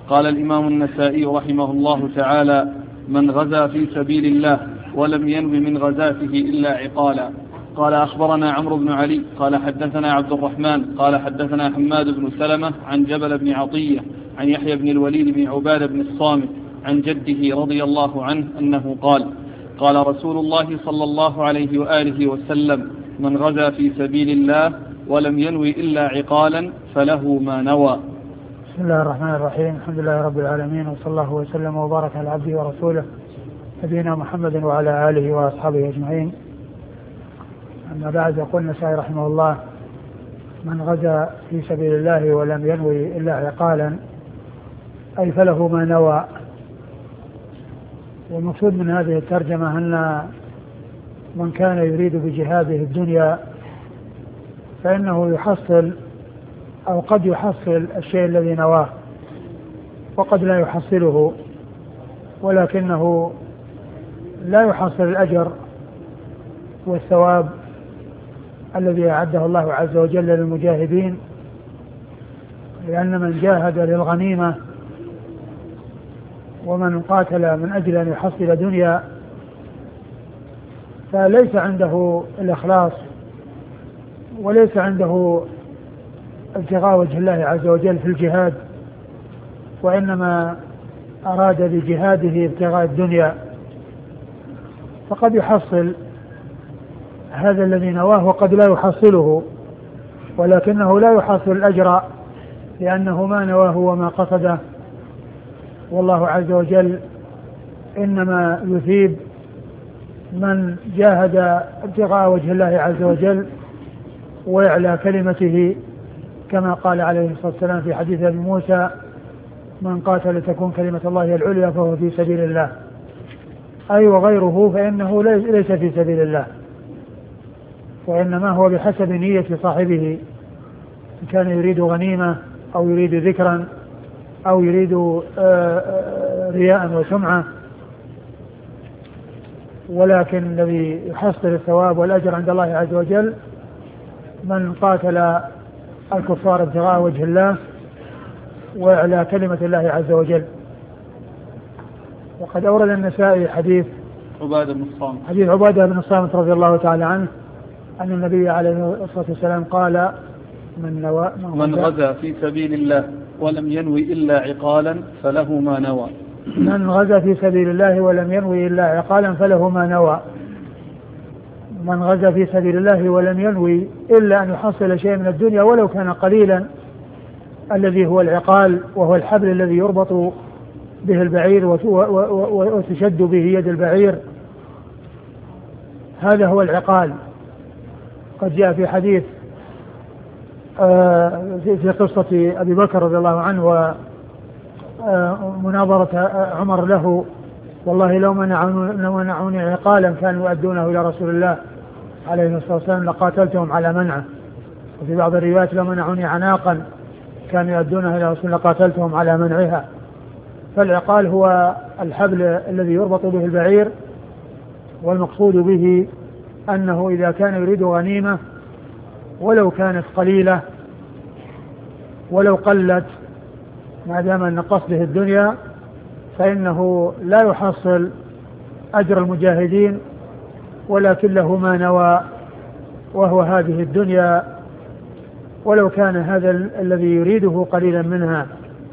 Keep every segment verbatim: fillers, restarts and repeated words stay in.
قال الإمام النسائي رحمه الله تعالى: من غزا في سبيل الله ولم ينو من غزاته إلا عقالا. قال أخبرنا عمرو بن علي قال حدثنا عبد الرحمن قال حدثنا حماد بن سلمة عن جبل بن عطية عن يحيى بن الوليد بن عبادة بن الصامت عن جده رضي الله عنه أنه قال: قال رسول الله صلى الله عليه وآله وسلم: من غزا في سبيل الله ولم ينوي إلا عقالا فله ما نوى. بسم الله الرحمن الرحيم. الحمد لله رب العالمين، وصلى الله وسلم وبارك على عبده ورسوله نبينا محمد وعلى آله وأصحابه أجمعين. أما بعد، يقول النسائي رحمه الله: من غزا في سبيل الله ولم ينوي إلا عقالا، أي فله ما نوى. والمقصود من هذه الترجمة أن من كان يريد بجهاده الدنيا فإنه يحصل أو قد يحصل الشيء الذي نواه، وقد لا يحصله، ولكنه لا يحصل الأجر والثواب الذي أعده الله عز وجل للمجاهدين، لأن من جاهد للغنيمة ومن قاتل من أجل أن يحصل دنيا فليس عنده الإخلاص وليس عنده ابتغاء وجه الله عز وجل في الجهاد، وإنما أراد بجهاده ابتغاء الدنيا، فقد يحصل هذا الذي نواه وقد لا يحصله، ولكنه لا يحصل الأجر لأنه ما نواه وما قصده. والله عز وجل إنما يثيب من جاهد ابتغاء وجه الله عز وجل ويعلى كلمته، كما قال عليه الصلاة والسلام في حديث أبي موسى: من قاتل تكون كلمة الله العليا فهو في سبيل الله، أي وغيره فإنه ليس في سبيل الله، وإنما هو بحسب نية صاحبه، إن كان يريد غنيمة أو يريد ذكرا أو يريد رياء وسمعة. ولكن الذي يحصل الثواب والأجر عند الله عز وجل من قاتل الكفار ابتغاء وجه الله وإعلاء كلمة الله عز وجل. وقد أورد النسائي حديث عبادة بن الصامت حديث عبادة بن الصامت رضي الله تعالى عنه أن النبي عليه الصلاة والسلام قال: من, نوى من غزا في سبيل الله ولم ينوي إلا عقالا فله ما نوى. من غزا في سبيل الله ولم ينوي إلا عقالا فله ما نوى. من غزا في سبيل الله ولم ينوي إلا أن يحصل شيء من الدنيا ولو كان قليلا، الذي هو العقال، وهو الحبل الذي يربط به البعير وتشد به يد البعير، هذا هو العقال. قد جاء في حديث في قصة أبي بكر رضي الله عنه ومناظرة عمر له: والله لو منعوني عقالا كانوا يؤدونه إلى رسول الله عليه الصلاة والسلام لقاتلتهم على منعه. وفي بعض الروايات: لو منعوني عناقا كانوا يؤدونه إلى رسول الله لقاتلتهم على منعها. فالعقال هو الحبل الذي يربط به البعير، والمقصود به أنه إذا كان يريد غنيمة ولو كانت قليلة ولو قلت ما دام أن قصده الدنيا فإنه لا يحصل أجر المجاهدين، ولكن له ما نوى وهو هذه الدنيا، ولو كان هذا الذي يريده قليلا منها.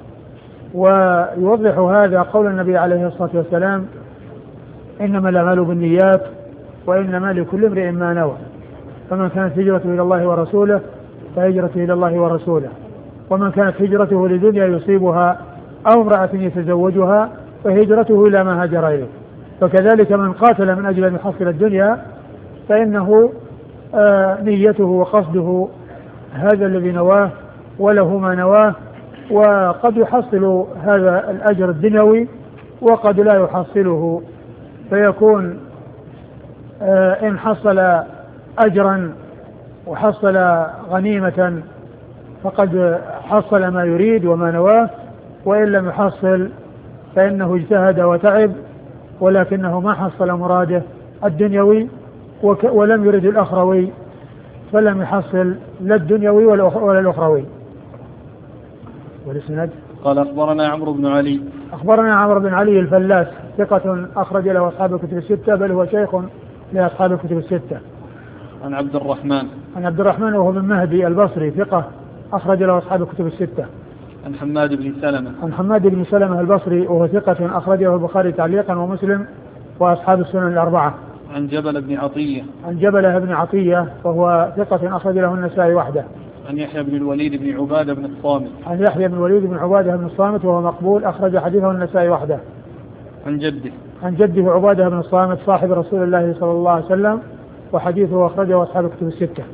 ويوضح هذا قول النبي عليه الصلاة والسلام: إنما الأعمال بالنيات وإنما لكل امرئ ما نوى، فمن كانت هجرته إلى الله ورسوله فهجرته إلى الله ورسوله، ومن كانت هجرته لدنيا يصيبها أو امرأة يتزوجها فهجرته إلى ما هاجر إليه. فكذلك من قاتل من أجل أن يحصل الدنيا فإنه آه نيته وقصده هذا الذي نواه وله ما نواه، وقد يحصل هذا الأجر الدنيوي وقد لا يحصله، فيكون آه إن حصل أجرا وحصل غنيمة فقد حصل ما يريد وما نواه، وإن لم يحصل فإنه اجتهد وتعب ولكنه ما حصل مراده الدنيوي ولم يرد الأخروي، فلم يحصل لا الدنيوي ولا الأخروي. والسند قال أخبرنا عمرو بن علي. أخبرنا عمرو بن علي الفلاس ثقة أخرج له أصحاب الكتب الستة، بل هو شيخ لأصحاب الكتب الستة. عن عبد الرحمن. عن عبد الرحمن وهو بن مهدي البصري ثقة أخرج له أصحاب الكتب الستة. عن حماد بن سلمة. عن حماد بن سلمة البصري وهو ثقة أخرجه البخاري تعليقا ومسلم وأصحاب السنن الأربعة. عن جبل بن عطية. عن جبل بن عطية وهو ثقة أخرج له النسائي وحده. عن يحيى بن الوليد بن عبادة بن الصامت. عن يحيى بن الوليد بن عبادة بن الصامت وهو مقبول أخرج حديثه النسائي وحده. عن جده. عن جده عبادة بن الصامت صاحب رسول الله صلى الله عليه وسلم وحديثه أخرجه أصحاب الكتب الستة.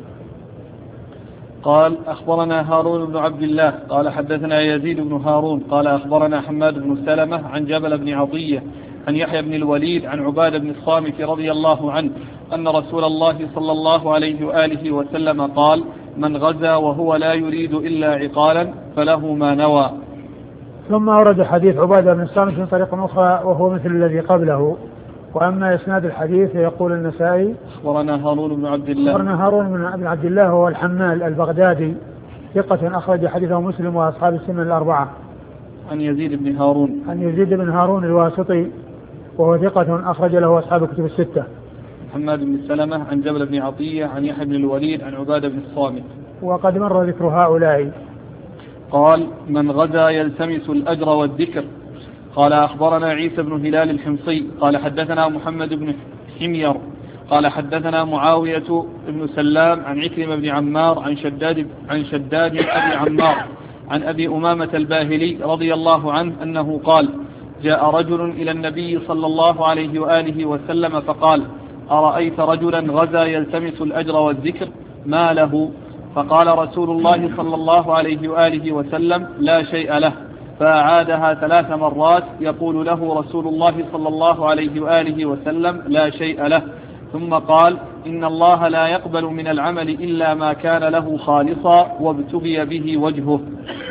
قال أخبرنا هارون بن عبد الله قال حدثنا يزيد بن هارون قال أخبرنا حماد بن سلمة عن جبل بن عطية عن يحيى بن الوليد عن عبادة بن الصامت رضي الله عنه أن رسول الله صلى الله عليه وآله وسلم قال: من غزا وهو لا يريد إلا عقالا فله ما نوى. ثم أورد حديث عبادة بن الصامت من طريق أخرى وهو مثل الذي قبله. وأما إسناد الحديث يقول النسائي: أخبرنا هارون بن عبد الله. أخبرنا هارون بن عبد الله هو الحمال البغدادي ثقة أخرج حديثه مسلم وأصحاب السنن الأربعة. عن يزيد بن هارون. عن يزيد بن هارون الواسطي وهو ثقة أخرج له أصحاب الكتب الستة. محمد بن سلمة عن جبل بن عطية عن يحيى بن الوليد عن عبادة بن الصامت. وقد مر ذكر هؤلاء. قال: من غزا يلتمس الأجر والذكر. قال أخبرنا عيسى بن هلال الحمصي قال حدثنا محمد بن حمير قال حدثنا معاوية بن سلام عن عكرمة بن عمار عن شداد عن شداد أبي عمار عن أبي أمامة الباهلي رضي الله عنه أنه قال: جاء رجل إلى النبي صلى الله عليه وآله وسلم فقال: أرأيت رجلا غزا يلتمس الأجر والذكر ما له؟ فقال رسول الله صلى الله عليه وآله وسلم: لا شيء له. فأعادها ثلاث مرات يقول له رسول الله صلى الله عليه وآله وسلم: لا شيء له. ثم قال: إن الله لا يقبل من العمل إلا ما كان له خالصا وابتغي به وجهه.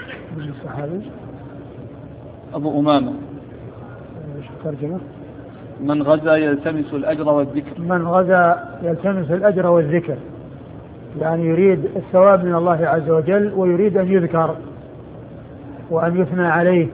أبو أمامة. من غزا يلتمس الأجر والذكر. من غزا يلتمس الأجر والذكر يعني يريد الثواب من الله عز وجل ويريد أن يذكر وأن يثنى عليه.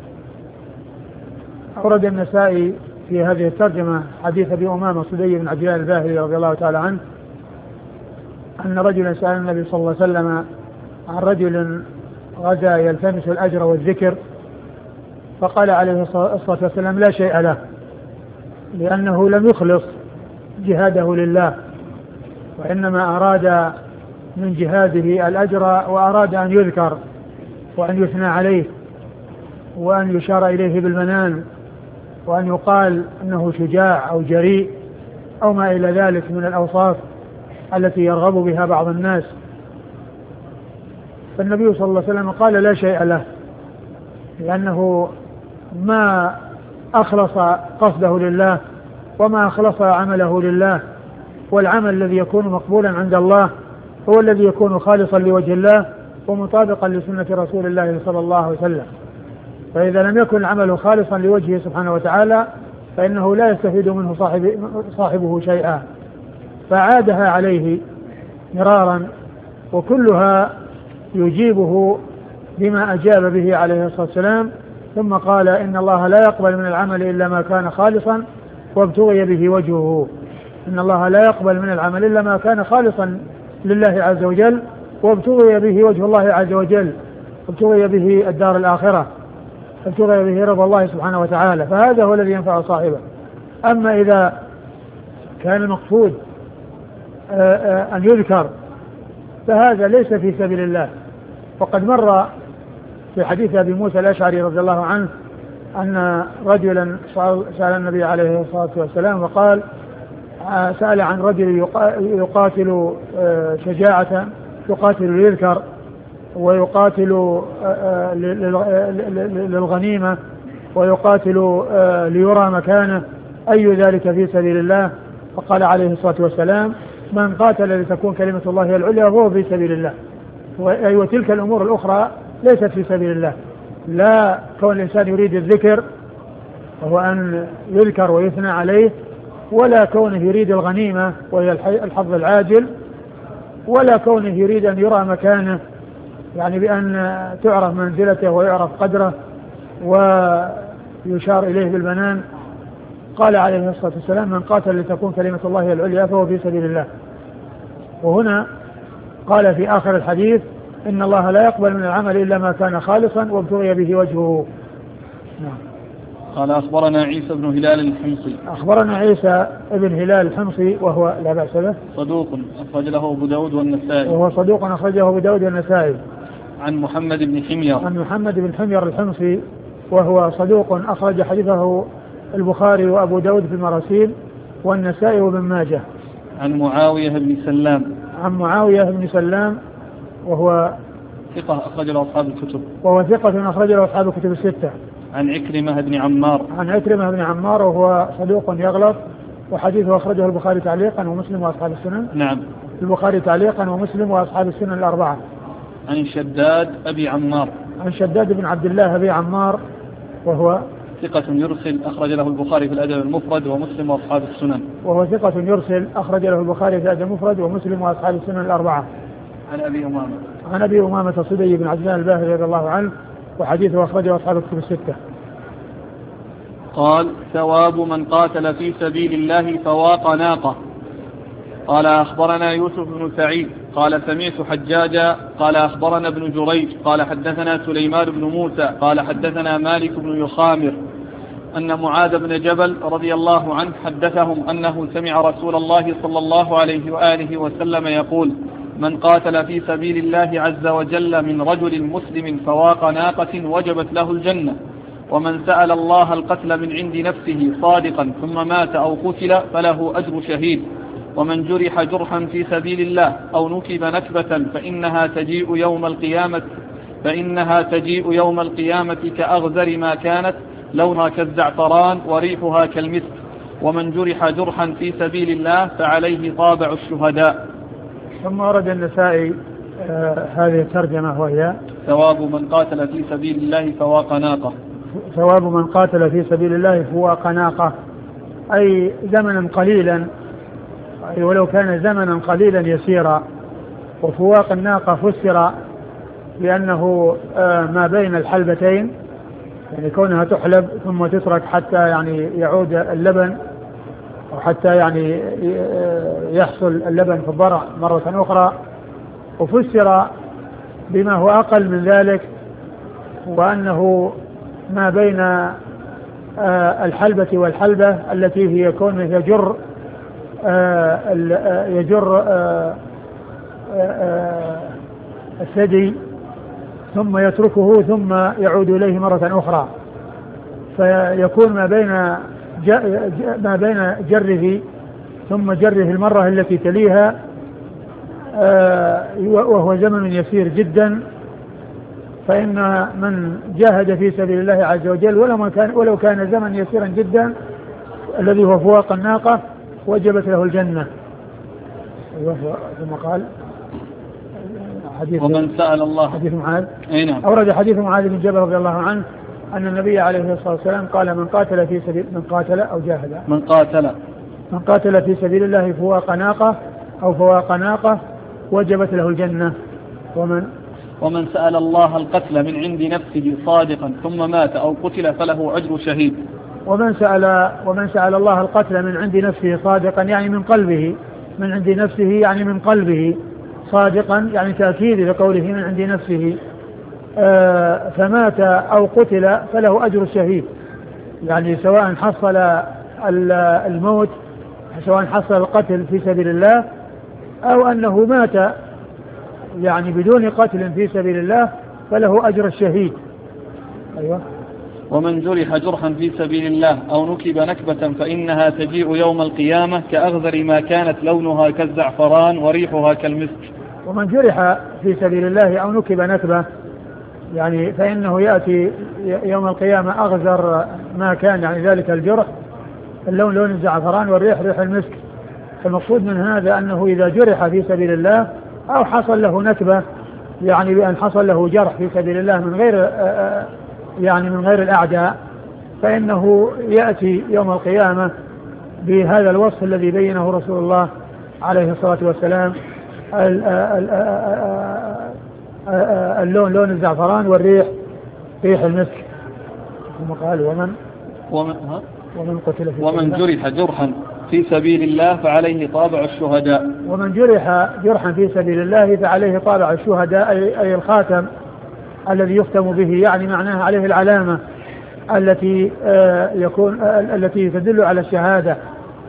أورد النسائي في هذه الترجمة حديث أبي أمامة صدي بن عبد الله الباهلي رضي الله تعالى عنه أن رجلا سأل النبي صلى الله عليه وسلم عن رجل غزا يلتمس الأجر والذكر فقال عليه الصلاة والسلام: لا شيء له، لأنه لم يخلص جهاده لله، وإنما أراد من جهاده الأجر وأراد أن يذكر وأن يثنى عليه وأن يشار إليه بالمنان وأن يقال أنه شجاع أو جريء أو ما إلى ذلك من الأوصاف التي يرغب بها بعض الناس. فالنبي صلى الله عليه وسلم قال: لا شيء له، لأنه ما أخلص قصده لله وما أخلص عمله لله، والعمل الذي يكون مقبولا عند الله هو الذي يكون خالصا لوجه الله ومطابقا لسنة رسول الله صلى الله عليه وسلم. فإذا لم يكن العمل خالصا لوجهه سبحانه وتعالى فإنه لا يستفيد منه صاحب صاحبه شيئا. فعادها عليه مرارا وكلها يجيبه بما أجاب به عليه الصلاة والسلام، ثم قال: إن الله لا يقبل من العمل إلا ما كان خالصا وابتغي به وجهه. إن الله لا يقبل من العمل إلا ما كان خالصا لله عز وجل وابتغي به وجه الله عز وجل، ابتغي به الدار الآخرة، ابتغي به رضا الله سبحانه وتعالى، فهذا هو الذي ينفع صاحبه. أما إذا كان المقصود أن يذكر فهذا ليس في سبيل الله. وقد مر في حديث أبي موسى الأشعري رضي الله عنه أن رجلا سأل النبي عليه الصلاة والسلام وقال: سأل عن رجل يقاتل شجاعة، يقاتل ليذكر ويقاتل للغنيمة ويقاتل ليرى مكانه، أي ذلك في سبيل الله؟ فقال عليه الصلاة والسلام: من قاتل لتكون كلمة الله العليا وهو في سبيل الله. وتلك الأمور الأخرى ليست في سبيل الله، لا كون الإنسان يريد الذكر وهو أن يذكر ويثنى عليه، ولا كونه يريد الغنيمة وهي الحظ العاجل، ولا كونه يريد أن يرى مكانه يعني بأن تعرف منزلته ويعرف قدره ويشار إليه بالبنان. قال عليه الصلاة والسلام: من قاتل لتكون كلمة الله العليا فهو في سبيل الله. وهنا قال في آخر الحديث: إن الله لا يقبل من العمل إلا ما كان خالصا وابتغي به وجهه. نعم. قال أخبرنا عيسى بن هلال الحمصي. أخبرنا عيسى بن هلال الحمصي وهو لا بأس به، صدوق أخرج له أبو داود والنسائي. وهو صدوق أخرجه أبو داود والنسائي. عن محمد بن حمير. عن محمد بن حمير الحمصي وهو صدوق أخرج حديثه البخاري وأبو داود في المراسيل والنسائي وابن ماجه. عن معاوية بن سلام. عن معاوية بن سلام وهو ثقة أخرج له أصحاب الكتب. وهو ثقة أخرج له أصحاب الكتب الستة. عن عكرمة بن عمار. عن عكرمة بن عمار وهو صدوق يغلط وحديثه أخرجه البخاري تعليقا ومسلم وأصحاب السنن. نعم. البخاري تعليقا ومسلم وأصحاب السنن الأربعة. عن شداد أبي عمار. عن شداد بن عبد الله أبي عمار وهو ثقة يرسل أخرج له البخاري في الأدب المفرد ومسلم وأصحاب السنن. وهو ثقة يرسل أخرج له البخاري في الأدب المفرد ومسلم وأصحاب السنن الأربعة. عن أبي أمامة. عن أبي أمامة الصدي بن عبد الله الباهلي رضي الله عنه وحديثه أخرجه أصحاب الكتب الستة. قال: ثواب من قاتل في سبيل الله فواق ناقة. قال: أخبرنا يوسف بن سعيد قال: سمعت حجاجا قال: أخبرنا ابن جريج قال: حدثنا سليمان بن موسى قال: حدثنا مالك بن يخامر أن معاذ بن جبل رضي الله عنه حدثهم أنه سمع رسول الله صلى الله عليه وآله وسلم يقول: من قاتل في سبيل الله عز وجل من رجل مسلم فواق ناقة وجبت له الجنة، ومن سأل الله القتل من عند نفسه صادقا ثم مات أو قتل فله أجر شهيد، ومن جرح جرحا في سبيل الله أو نكب نكبة فإنها تجيء يوم القيامة فإنها تجيء يوم القيامة كأغزر ما كانت، لونها كالزعفران وريحها كالمسك، ومن جرح جرحا في سبيل الله فعليه طابع الشهداء. ثم ورد النسائي آه هذه الترجمة وهي: ثواب من قاتل في سبيل الله فواق ناقة. ثواب من قاتل في سبيل الله فواق ناقة، أي زمنا قليلا، أي ولو كان زمنا قليلا يسيرا. وفواق الناقة فسر لأنه آه ما بين الحلبتين، يعني كونها تحلب ثم تترك حتى يعني يعود اللبن أو حتى يعني يحصل اللبن في الضرع مرة أخرى. وفسر بما هو أقل من ذلك، وأنه ما بين الحلبة والحلبة التي هي كونه يجر يجر الثدي ثم يتركه ثم يعود إليه مرة أخرى، فيكون ما بين ما بين جره ثم جره المرة التي تليها وهو زمن يسير جدا. فإن من جاهد في سبيل الله عز وجل ولو كان ولو كان زمن يسيرا جدا الذي هو فواق الناقة وجبت له الجنة. ثم قال: حديث ومن سأل الله حديث معاذ. نعم. أورد حديث معاذ بن جبل رضي الله عنه أن النبي عليه الصلاة والسلام قال: من قاتل في سبيل من قاتل أو جاهد من قاتل من قاتل في سبيل الله فواق ناقة أو فواق ناقة وجبت له الجنة. ومن ومن سأل الله القتل من عند نفسه صادقا ثم مات أو قتل فله أجر شهيد. ومن سأل ومن سأل الله القتل من عند نفسه صادقا يعني من قلبه، من عند نفسه يعني من قلبه، صادقا يعني تأكيد لقوله من عند نفسه، آه فمات أو قتل فله أجر الشهيد، يعني سواء حصل الموت سواء حصل القتل في سبيل الله أو أنه مات يعني بدون قتل في سبيل الله فله أجر الشهيد. أيوة. ومن جرح جرحا في سبيل الله أو نكب نكبة فإنها تجيء يوم القيامة كأغذر ما كانت، لونها كالزعفران وريحها كالمسك. ومن جرح في سبيل الله أو نكب نكبة يعني فإنه يأتي يوم القيامة أغزر ما كان، يعني ذلك الجرح اللون لون الزعفران والريح ريح المسك. فالمقصود من هذا أنه إذا جرح في سبيل الله أو حصل له نكبة يعني بأن حصل له جرح في سبيل الله من غير يعني من غير الأعداء، فإنه يأتي يوم القيامة بهذا الوصف الذي بينه رسول الله عليه الصلاة والسلام اللون لون الزعفران والريح ريح المسك. ثم قال ومن ومن, ومن قتل في ومن جرح جرحا في سبيل الله فعليه طابع الشهداء. ومن جرح جرحا في سبيل الله فعليه طابع الشهداء، أي, أي الخاتم الذي يختم به، يعني معناها عليه العلامة التي يكون التي تدل على الشهادة.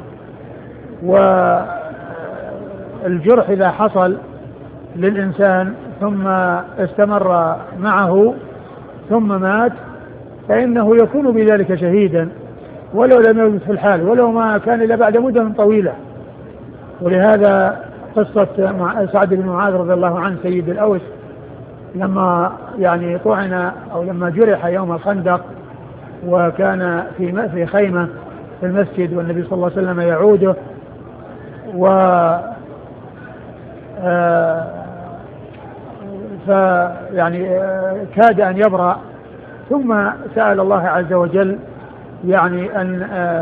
والجرح إذا حصل للإنسان ثم استمر معه ثم مات فإنه يكون بذلك شهيدا ولو لم يمت في الحال، ولو ما كان إلا بعد مدة طويلة. ولهذا قصة سعد بن معاذ رضي الله عنه سيد الأوس لما يعني طعن أو لما جرح يوم الخندق وكان في في خيمة في المسجد والنبي صلى الله عليه وسلم يعوده، و فيعني كاد أن يبرأ، ثم سأل الله عز وجل يعني أن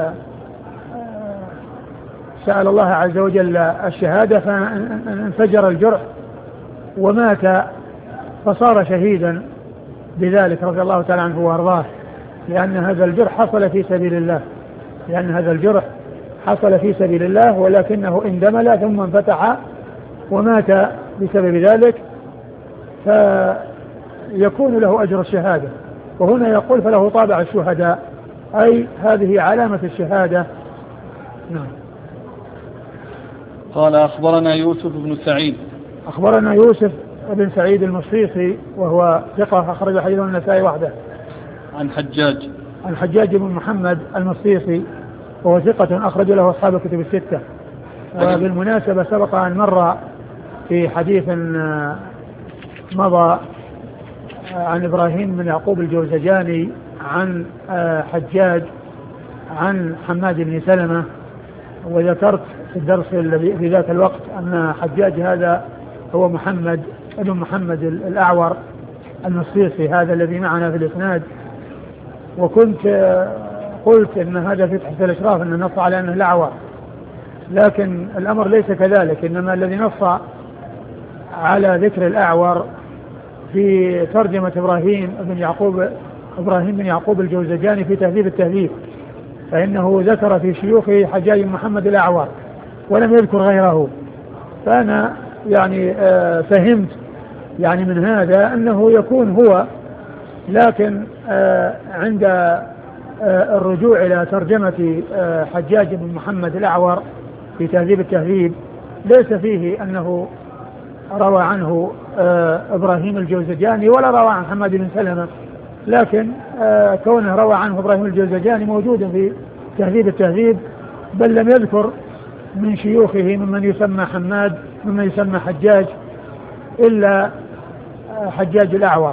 سأل الله عز وجل الشهادة فانفجر الجرح ومات فصار شهيدا بذلك رضي الله تعالى عنه وارضاه، لأن هذا الجرح حصل في سبيل الله لأن هذا الجرح حصل في سبيل الله ولكنه اندمل ثم انفتح ومات بسبب ذلك، فيكون له أجر الشهادة. وهنا يقول فله طابع الشهداء، أي هذه علامة الشهادة. نعم. قال أخبرنا يوسف بن سعيد أخبرنا يوسف بن سعيد المصيصي وهو ثقة أخرج حديثه النسائي وحده. عن حجاج عن حجاج بن محمد المصيصي وهو ثقة أخرج له أصحاب الكتب الستة. وبالمناسبة سبق أن مر في حديث مضى عن إبراهيم بن يعقوب الجوزجاني عن حجاج عن حماد بن سلمة، وذكرت في الدرس الذي في ذات الوقت أن حجاج هذا هو محمد ابن محمد الأعور المصيصي هذا الذي معنا في الإسناد. وكنت قلت إن هذا في تحت الإشراف أن نص على أنه الأعور، لكن الأمر ليس كذلك، إنما الذي نص على ذكر الأعور في ترجمة إبراهيم بن يعقوب إبراهيم بن يعقوب الجوزجاني في تهذيب التهذيب، فإنه ذكر في شيوخه حجاج محمد الأعور ولم يذكر غيره. فأنا يعني آه فهمت يعني من هذا أنه يكون هو، لكن آه عند آه الرجوع إلى ترجمة آه حجاج بن محمد الأعور في تهذيب التهذيب ليس فيه أنه روى عنه آه إبراهيم الجوزجاني ولا روى عن حماد بن سلمة، لكن آه كونه روى عنه إبراهيم الجوزجاني موجود في تهذيب التهذيب، بل لم يذكر من شيوخه ممن يسمى حماد ممن يسمى حجاج إلا آه حجاج الأعور.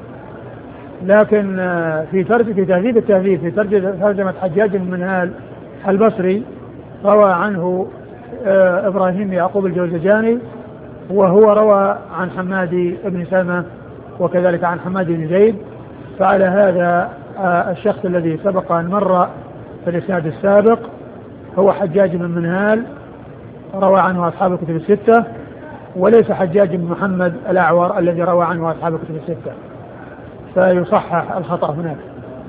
لكن آه في ترجمة في تهذيب التهذيب في ترجمة حجاج بن منهال البصري روى عنه آه إبراهيم يعقوب الجوزجاني، وهو روى عن حماد بن سلمة وكذلك عن حماد بن زيد. فعلى هذا آه الشخص الذي سبق أن مر في الإسناد السابق هو حجاج بن منهال روى عنه أصحاب الكتب الستة، وليس حجاج بن محمد الأعور الذي روى عنه أصحاب الكتب الستة، فيصحح الخطأ هناك.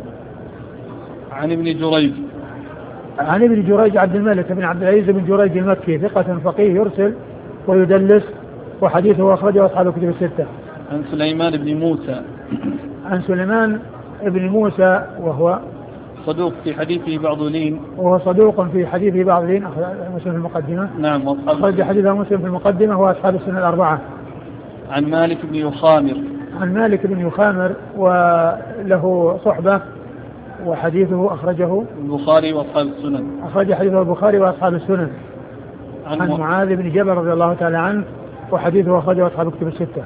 عن ابن جريج عن ابن جريج عبد الملك بن عبد العزيز بن جريج المكي ثقة فقيه يرسل ويدلس، وحديثه أخرجه أصحاب الكتب الستة. عن سليمان بن موسى عن سليمان بن موسى وهو صدوق في حديثه بعض لين وهو صدوق في حديثه بعض لين مسلم في المقدمة. نعم. أخرج حديثه مسلم في المقدمة وأصحاب السنة الأربعة. عن مالك بن يخامر عن مالك بن يخامر وله صحبة، وحديثه أخرجه البخاري وأصحاب السنن. أخرج حديثه البخاري وأصحاب السنن. عن, عن معاذ بن جبل رضي الله تعالى عنه وحديثه أخرجه أصحاب الكتب الستة.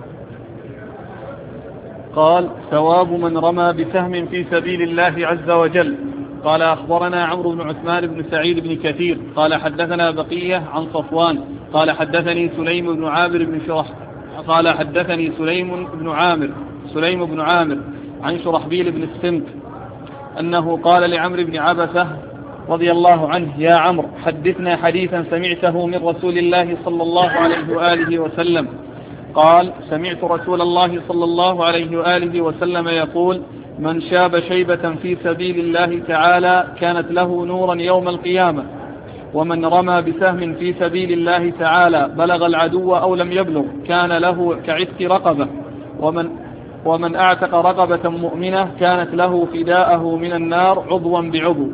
قال ثواب من رمى بسهم في سبيل الله عز وجل. قال أخبرنا عمرو بن عثمان بن سعيد بن كثير قال حدثنا بقية عن صفوان قال حدثني سليم بن عامر بن شرح قال حدثني سليم بن عامر سليم بن عامر عن شرحبيل بن السمت أنه قال لعمرو بن عبسة رضي الله عنه يا عمرو حدثنا حديثا سمعته من رسول الله صلى الله عليه وآله وسلم. قال: سمعت رسول الله صلى الله عليه وآله وسلم يقول: من شاب شيبة في سبيل الله تعالى كانت له نورا يوم القيامة، ومن رمى بسهم في سبيل الله تعالى بلغ العدو أو لم يبلغ كان له كعتق رقبة، ومن, ومن أعتق رقبة مؤمنة كانت له فداءه من النار عضوا بعضو.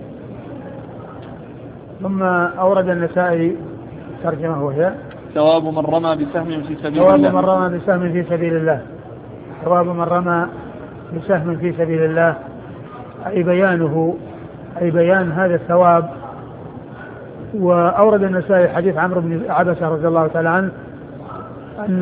ثم أورد النسائي ترجمة وهي: ثواب من رمى بسهم في سبيل ثواب الله. من رمى بسهم في سبيل الله ثواب من رمى بسهم في سبيل الله، أي بيانه أي بيان هذا الثواب. وأورد النسائي حديث عمرو بن عبسة رضي الله تعالى عنه أن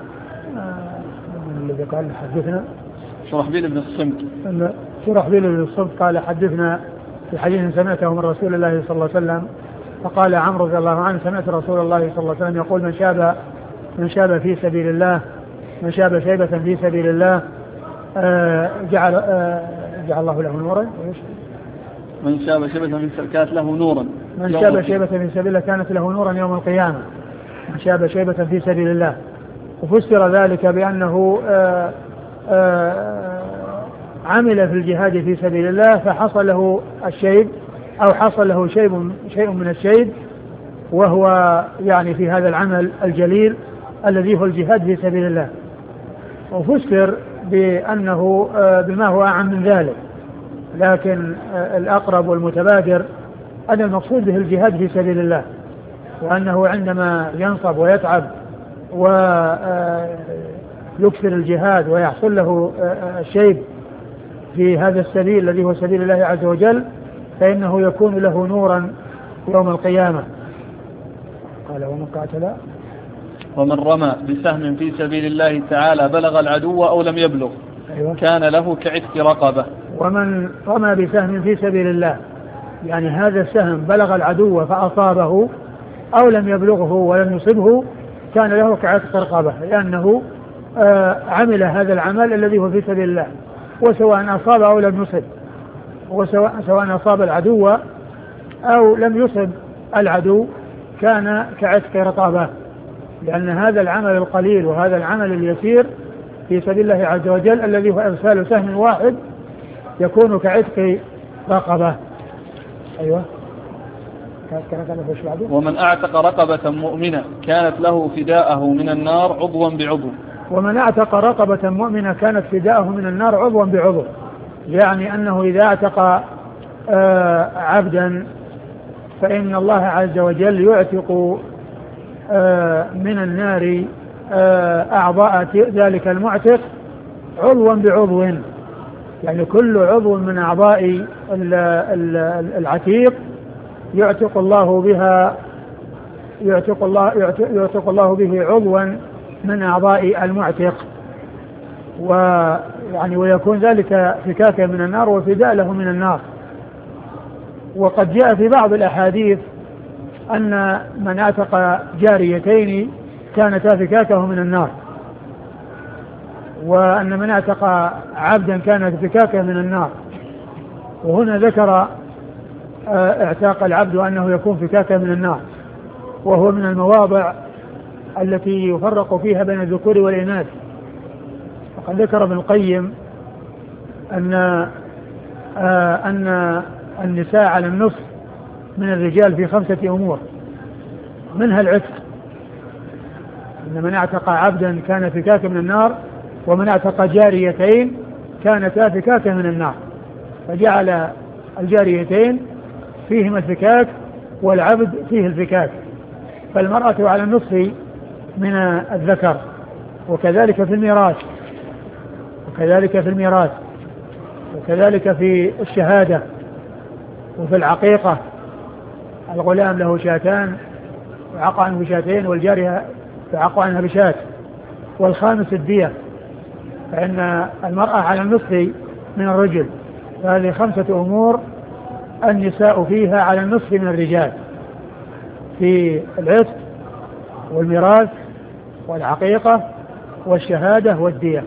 الذي قال حدثنا شرحبيل بن الصمت أن شرحبيل بن الصمت قال: حدثنا في حديث سمعته من رسول الله صلى الله عليه وسلم. فقال عمرو رضي الله عنه: سمعت رسول الله صلى الله عليه وسلم يقول: من شاب من شاب في سبيل الله من شاب شيبة في سبيل الله آه جعل آه جعل الله له نورا. من شاب شيبة في سبيل الله كانت له نورا من شاب شيبة في سبيل الله كانت له نورا يوم القيامة. من شاب شيبة في سبيل الله. وفسر ذلك بأنه آه آه عمل في الجهاد في سبيل الله فحصل له الشيب أو حصل له شيء شيء من الشيب، وهو يعني في هذا العمل الجليل الذي هو الجهاد في سبيل الله. وفسر بأنه بما هو أعم من ذلك، لكن الأقرب والمتبادر أن المقصود به الجهاد في سبيل الله، وأنه عندما ينصب ويتعب ويكثر الجهاد ويحصل له الشيب في هذا السبيل الذي هو سبيل الله عز وجل فإنه يكون له نورا يوم القيامة. قال: ومن قاتل ومن رمى بسهم في سبيل الله تعالى بلغ العدو أو لم يبلغ أيوة. كان له كعتق رقبة. ومن رمى بسهم في سبيل الله يعني هذا السهم بلغ العدو فأصابه أو لم يبلغه ولم يصبه كان له كعتق رقبة، لأنه آه عمل هذا العمل الذي هو في سبيل الله، وسواء أصاب أو لم يصب، وسواء سواء أصاب العدو أو لم يصب العدو كان كعتق رقبة، لأن هذا العمل القليل وهذا العمل اليسير في سبيل الله عز وجل الذي هو إرسال سهم واحد يكون كعتق رقبة. أيوة. ومن أعتق رقبة مؤمنة كانت له فداءه من النار عضوا بعضو. ومن أعتق رقبة مؤمنة كانت فداءه من النار عضوا بعضو، يعني أنه إذا أعتق آه عبدا فإن الله عز وجل يعتق آه من النار آه أعضاء ذلك المعتق عضوا بعضو، يعني كل عضو من أعضاء العتيق يعتق الله بها يعتق الله يعتق الله به عضوا من أعضاء المعتق، ويعني ويكون ذلك فكاكا من النار وفداء له من النار. وقد جاء في بعض الأحاديث أن من اعتق جاريتين كانتا فكاكه من النار، وأن من اعتق عبدا كانت فكاكه من النار. وهنا ذكر اعتاق العبد وأنه يكون فكاكه من النار، وهو من المواضع التي يفرق فيها بين الذكور والإناث. وقد ذكر ابن القيم أن أن النساء على النصف من الرجال في خمسة أمور، منها العتق، أن من اعتق عبدا كان فكاكا من النار، ومن اعتق جاريتين كانتا فكاكا من النار، فجعل الجاريتين فيهما الفكاك والعبد فيه الفكاك، فالمرأة على النصف من الذكر. وكذلك في الميراث وكذلك في الميراث وكذلك في الشهادة وفي العقيقة، الغلام له شاتان يعق عنه بشاتين والجارية يعق عنها بشات. والخامس الدية، فإن المرأة على النصف من الرجل، فهذه خمسة أمور النساء فيها على النصف من الرجال، في العتق والميراث والعقيقة والشهادة والدية.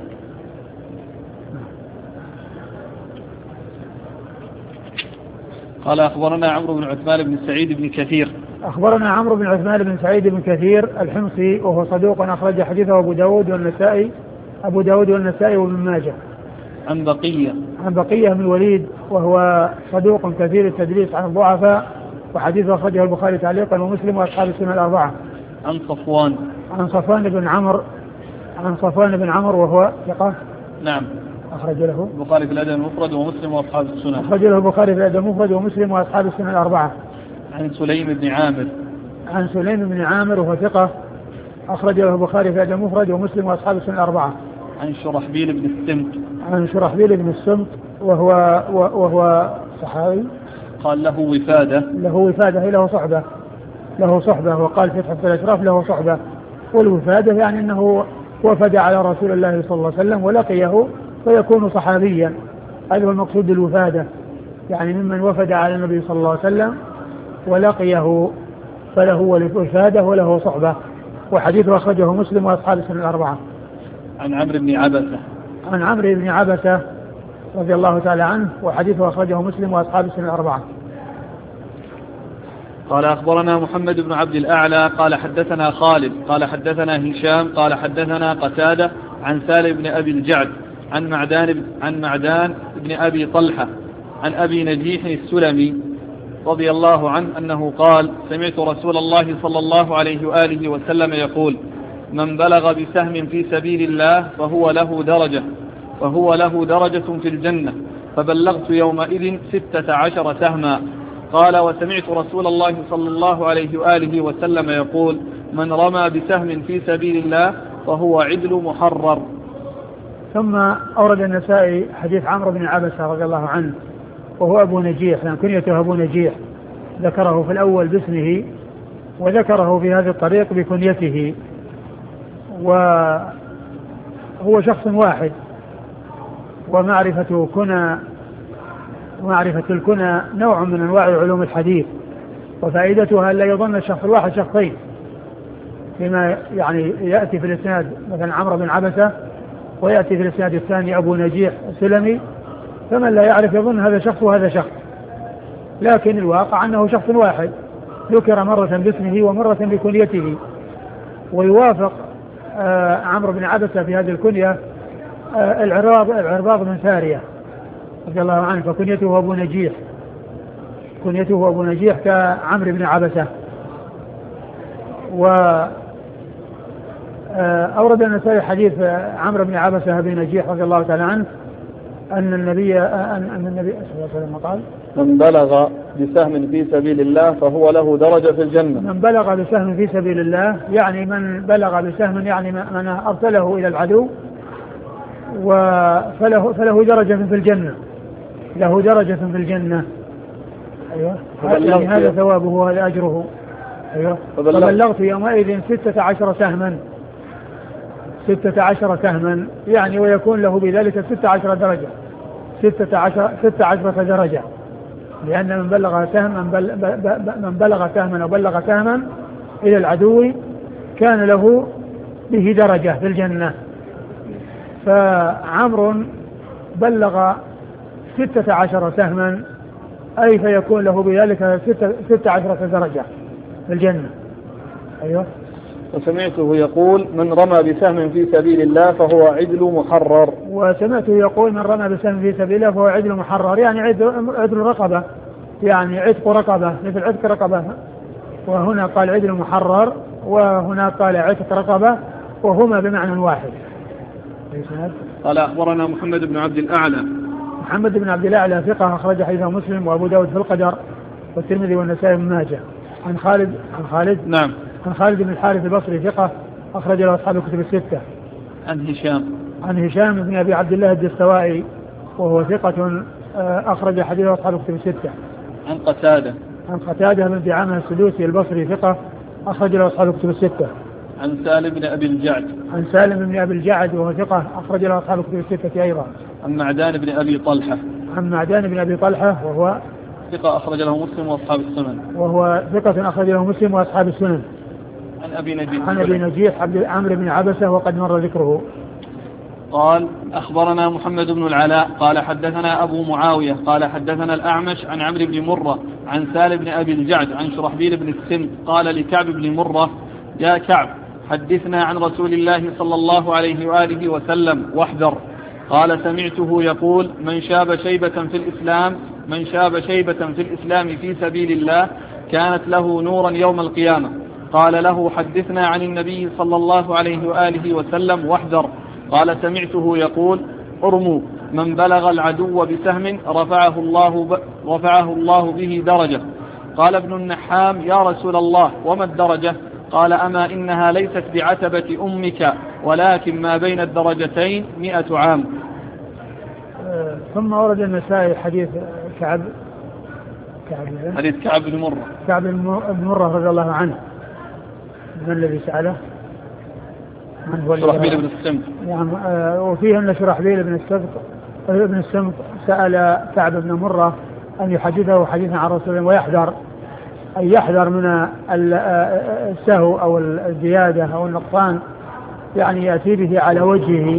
قال: أخبرنا عمرو بن عثمان بن سعيد بن كثير أخبرنا عمرو بن عثمان بن سعيد بن كثير الحمصي وهو صدوق أخرج حديثه أبو داود والنسائي أبو داود والنسائي وابن ماجه. عن بقية عن بقية بن الوليد وهو صدوق كثير التدليس عن الضعفاء وحديثه أخرجه البخاري تعليقا ومسلم وأصحاب السنة الأربعة. عن صفوان عن صفوان بن عمرو عن صفوان بن عمرو وهو ثقة. نعم. أخرج له البخاري في الأدب المفرد ومسلم وأصحاب السنة. أخرج له البخاري في الأدب المفرد ومسلم وأصحاب السنة الأربعة. عن سليم بن عامر عن سليم بن عامر وهو ثقة أخرج له البخاري في الأدب المفرد ومسلم وأصحاب السنة الأربعة. عن شرحبيل بن السمت عن شرحبيل بن السمت وهو وهو صحابي قال له وفادة له وفادة له صحبة له صحبة وقال في فتح الأشراف له صحبة. والوفادة يعني أنه وفد على رسول الله صلى الله عليه وسلم ولقيه فيكون صحابيا. هذا هو المقصود بالوفادة يعني ممن وفد على النبي صلى الله عليه وسلم ولقيه فله وفادة وله صحبة. وحديثه أخرجه مسلم وأصحاب السنة الأربعة. عن عمرو بن عبسة عن عمرو بن عبسة رضي الله تعالى عنه وحديثه أخرجه مسلم وأصحاب السنة الأربعة. قال أخبرنا محمد بن عبد الأعلى قال حدثنا خالد قال حدثنا هشام قال حدثنا قتادة عن سالم بن أبي الجعد عن معدان عن معدان بن أبي طلحة عن أبي نجيح السلمي رضي الله عنه أنه قال سمعت رسول الله صلى الله عليه وآله وسلم يقول من بلغ بسهم في سبيل الله فهو له درجة فهو له درجة في الجنة فبلغت يومئذ ستة عشر سهما. قال وسمعت رسول الله صلى الله عليه وآله وسلم يقول من رمى بسهم في سبيل الله فهو عدل محرر. ثم أورد النسائي حديث عمرو بن عبسة رضي الله عنه وهو أبو نجيح لأن كنيته أبو نجيح ذكره في الأول باسمه وذكره في هذه الطريق بكنيته وهو شخص واحد ومعرفة كنى معرفة الكنى نوع من أنواع علوم الحديث وفائدتها لا يظن الشخص الواحد شخصين فيما يعني يأتي في الإسناد مثلا عمرو بن عبسة ويأتي في الإسناد الثاني أبو نجيح السلمي فمن لا يعرف يظن هذا شخص وهذا شخص لكن الواقع أنه شخص واحد ذكر مرة باسمه ومرة بكنيته. ويوافق آه عمرو بن عبسة في هذه الكنية آه العرباض العرباض بن سارية رضي الله عنه فكنيته أبو نجيح كنيته أبو نجيح كعمرو بن عبسة. و أورد النسائي حديث عمرو بن عبسة بن نجيح رضي الله تعالى عنه أن النبي أن, أن النبي صلى الله عليه وسلم قال من بلغ بسهم في سبيل الله فهو له درجة في الجنة. من بلغ بسهم في سبيل الله يعني من بلغ بسهم يعني من أرسله إلى العدو وفله فله درجة في الجنة له درجة في الجنة. أيوة يعني هذا ثوابه وهذا أجره. أيوة فبلغت يومئذ ستة عشر سهما ستة عشر سهما يعني ويكون له بذلك ستة عشر درجة ستة عشر ستة عشرة درجة لأن من بلغ سهم من, بل من بلغ سهما أو بلغ سهما إلى العدو كان له به درجة في الجنة. فعمر بلغ ستة عشر سهما أي فيكون له بذلك ستة, ستة عشرة درجة في الجنة. أيوة وسمعته يقول من رمى بسهم في سبيل الله فهو عدل محرر. وسمعته يقول من رمى بسهم في سبيل الله فهو عدل محرر يعني عدل رقبة يعني عتق رقبة مثل عتق رقبة وهنا قال عدل محرر وهنا قال عتق رقبة وهما بمعنى واحد. قال أخبرنا محمد بن عبد الأعلى محمد بن عبد الأعلى ثقة أخرج حديثه مسلم وأبو داود في القدر والترمذي والنسائي بن ماجه. عن خالد عن خالد نعم عن خالد بن الحارث البصري ثقة أخرج له أصحاب الكتب الستة. عن هشام عن هشام بن أبي عبد الله الدستوائي وهو ثقة أخرج حديثه أصحاب الكتب الستة. عن قتادة عن قتادة بن دعامة السدوسي البصري ثقة أخرج له أصحاب الكتب الستة. عن سالم بن أبي الجعد عن سالم بن أبي الجعد وهو ثقة أخرج له أصحاب الكتب الستة أيضا. عن معدان بن أبي طلحة عن معدان بن أبي طلحة وهو ثقة أخرج له مسلم وأصحاب السنن وهو ثقة أخرج له مسلم وأصحاب السنن. عن أبي نجيح عن أبي نجيح عمرو بن عبسة وقد مر ذكره. قال أخبرنا محمد بن العلاء قال حدثنا أبو معاوية قال حدثنا الأعمش عن عمرو بن مرة عن سالم بن أبي الجعد عن شرحبيل بن السن قال لكعب بن مرة يا كعب حدثنا عن رسول الله صلى الله عليه وآله وسلم واحذر. قال سمعته يقول من شاب شيبة في الإسلام من شاب شيبة في الإسلام في سبيل الله كانت له نورا يوم القيامة. قال له حدثنا عن النبي صلى الله عليه وآله وسلم واحذر. قال سمعته يقول ارموا من بلغ العدو بسهم رفعه الله, ب... رفعه الله به درجة. قال ابن النحام يا رسول الله وما الدرجة؟ قال أما إنها ليست بعتبة أمك ولكن ما بين الدرجتين مئة عام. ثم ورد النسائي حديث كعب كعب حديث كعب بن مرة كعب بن مرة رضي الله عنه. من الذي سأله؟ من هو شرحبيل بن السمط. يعني وفيه أن شرحبيل بن السمط ابن السمط سأل كعب بن مرة أن يحدثه حديثا عن رسول الله ويحذر أن يحذر من السهو أو الزيادة أو النقصان يعني يأتي به على وجهه.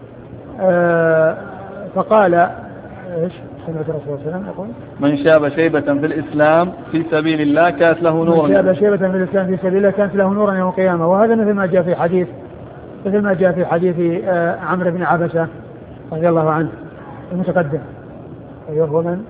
فقال إيش سمعت الرسول صلى الله عليه وسلم يقول من شاب شيبة في الإسلام في سبيل الله كانت له نورا. من شاب شيبة في الإسلام في سبيل الله كانت له نورا يوم القيامة. وهذا مثل ما جاء في حديث مثل ما جاء في حديث عمرو بن عبسة رضي الله عنه المتقدم. أيوه ومن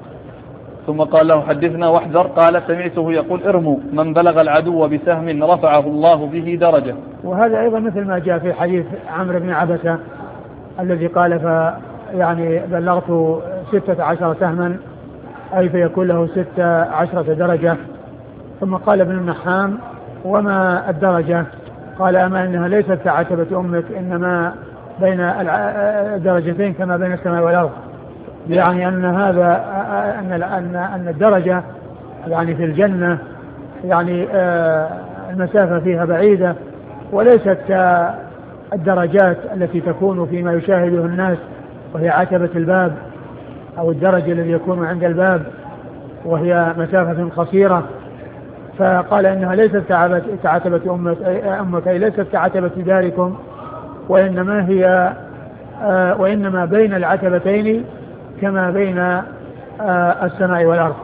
ثم قال له حدثنا واحذر. قال سمعته يقول ارموا من بلغ العدو بسهم رفعه الله به درجة. وهذا أيضا مثل ما جاء في حديث عمرو بن عبسة الذي قال ف يعني بلغت ستة عشر سهما أي فيكون له ستة عشرة درجة. ثم قال ابن النحام وما الدرجة؟ قال أما إنها ليست كعتبة أمك إنما بين الدرجتين كما بين السماء والأرض. يعني أن هذا أن أن أن الدرجة يعني في الجنة يعني المسافة فيها بعيدة وليست كالدرجات التي تكون فيما يشاهده الناس وهي عتبة الباب أو الدرجة الذي يكون عند الباب وهي مسافة قصيرة. فقال إنها ليست كعتبة أمك أمك أي ليست كعتبة داركم وإنما هي وإنما بين العتبتين كما بين السماء والأرض.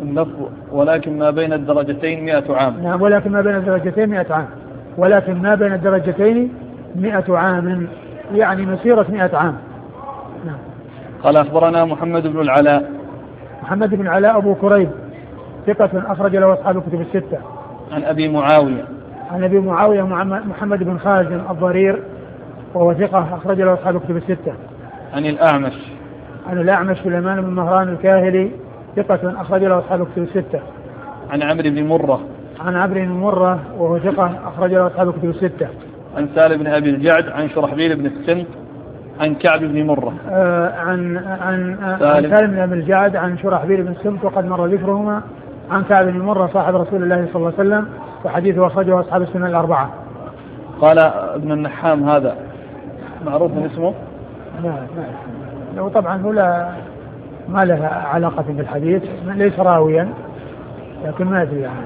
ولكن ما بين الدرجتين مئة عام. نعم ولكن ما بين الدرجتين مئة عام ولكن ما بين الدرجتين مئة عام يعني مسيرة مئة عام. نعم. قال أخبرنا محمد بن العلاء محمد بن العلاء أبو كريب ثقة أخرج له أصحاب الكتب الستة. عن أبي معاوية عن أبي معاوية محمد بن خازم الضرير وهو ثقة أخرج له أصحاب الكتب الستة. عن الأعمش عن الأعمش سليمان بن مهران الكاهلي ثقة أخرج له أصحاب الكتب الستة. عن عمرو بن مرة عن عمرو بن مرة وهو ثقة أخرج له أصحاب الكتب الستة. عن سالم بن أبي الجعد عن شرحبيل بن السمط عن كعب بن مرة آه عن عن عن سالم بن أبي الجعد عن شرحبيل بن السمط وقد مر ذكرهما عن كعب بن مرة صاحب رسول الله صلى الله عليه وسلم وحديثه أخرجه أصحاب السنن الأربعة. قال ابن النحام هذا معروف من اسمه؟ لا لا طبعا هو لا ما له علاقة بالحديث ليس راويا لكن ما أدري يعني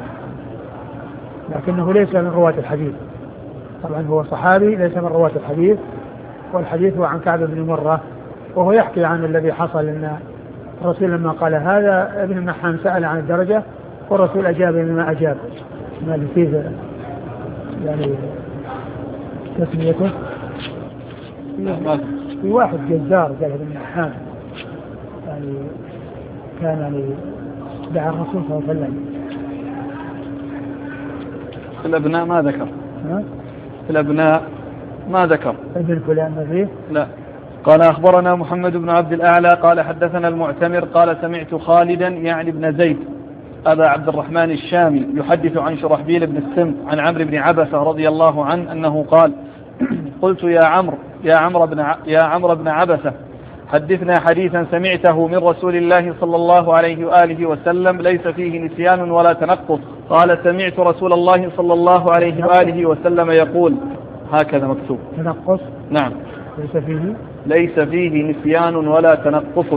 لكنه ليس من رواة الحديث. طبعا هو صحابي ليس من رواة الحديث والحديث هو عن كعب بن مرة وهو يحكي عن الذي حصل أن الرسول لما قال هذا ابن النحام سأل عن الدرجة والرسول أجاب بما أجاب ما اللي فيه يعني تسميته في واحد جزار قال ابن النحام يعني كان يعني دعا الرسول صلى الله عليه وسلم. في الأبناء ما ذكر ها؟ في الأبناء ما ذكر ابن فلان ما فيه لا. قال أخبرنا محمد بن عبد الأعلى قال حدثنا المعتمر قال سمعت خالدا يعني ابن زيد أبا عبد الرحمن الشامي يحدث عن شرحبيل بن السمط عن عمرو بن عبسة رضي الله عنه أنه قال قلت يا عمرو يا عمرو بن يا عمرو بن عبسة حدثنا حديثا سمعته من رسول الله صلى الله عليه وآله وسلم ليس فيه نسيان ولا تنقص. قال سمعت رسول الله صلى الله عليه وآله وسلم يقول هكذا مكتوب تنقص. نعم ليس فيه ليس فيه نسيان ولا تنقص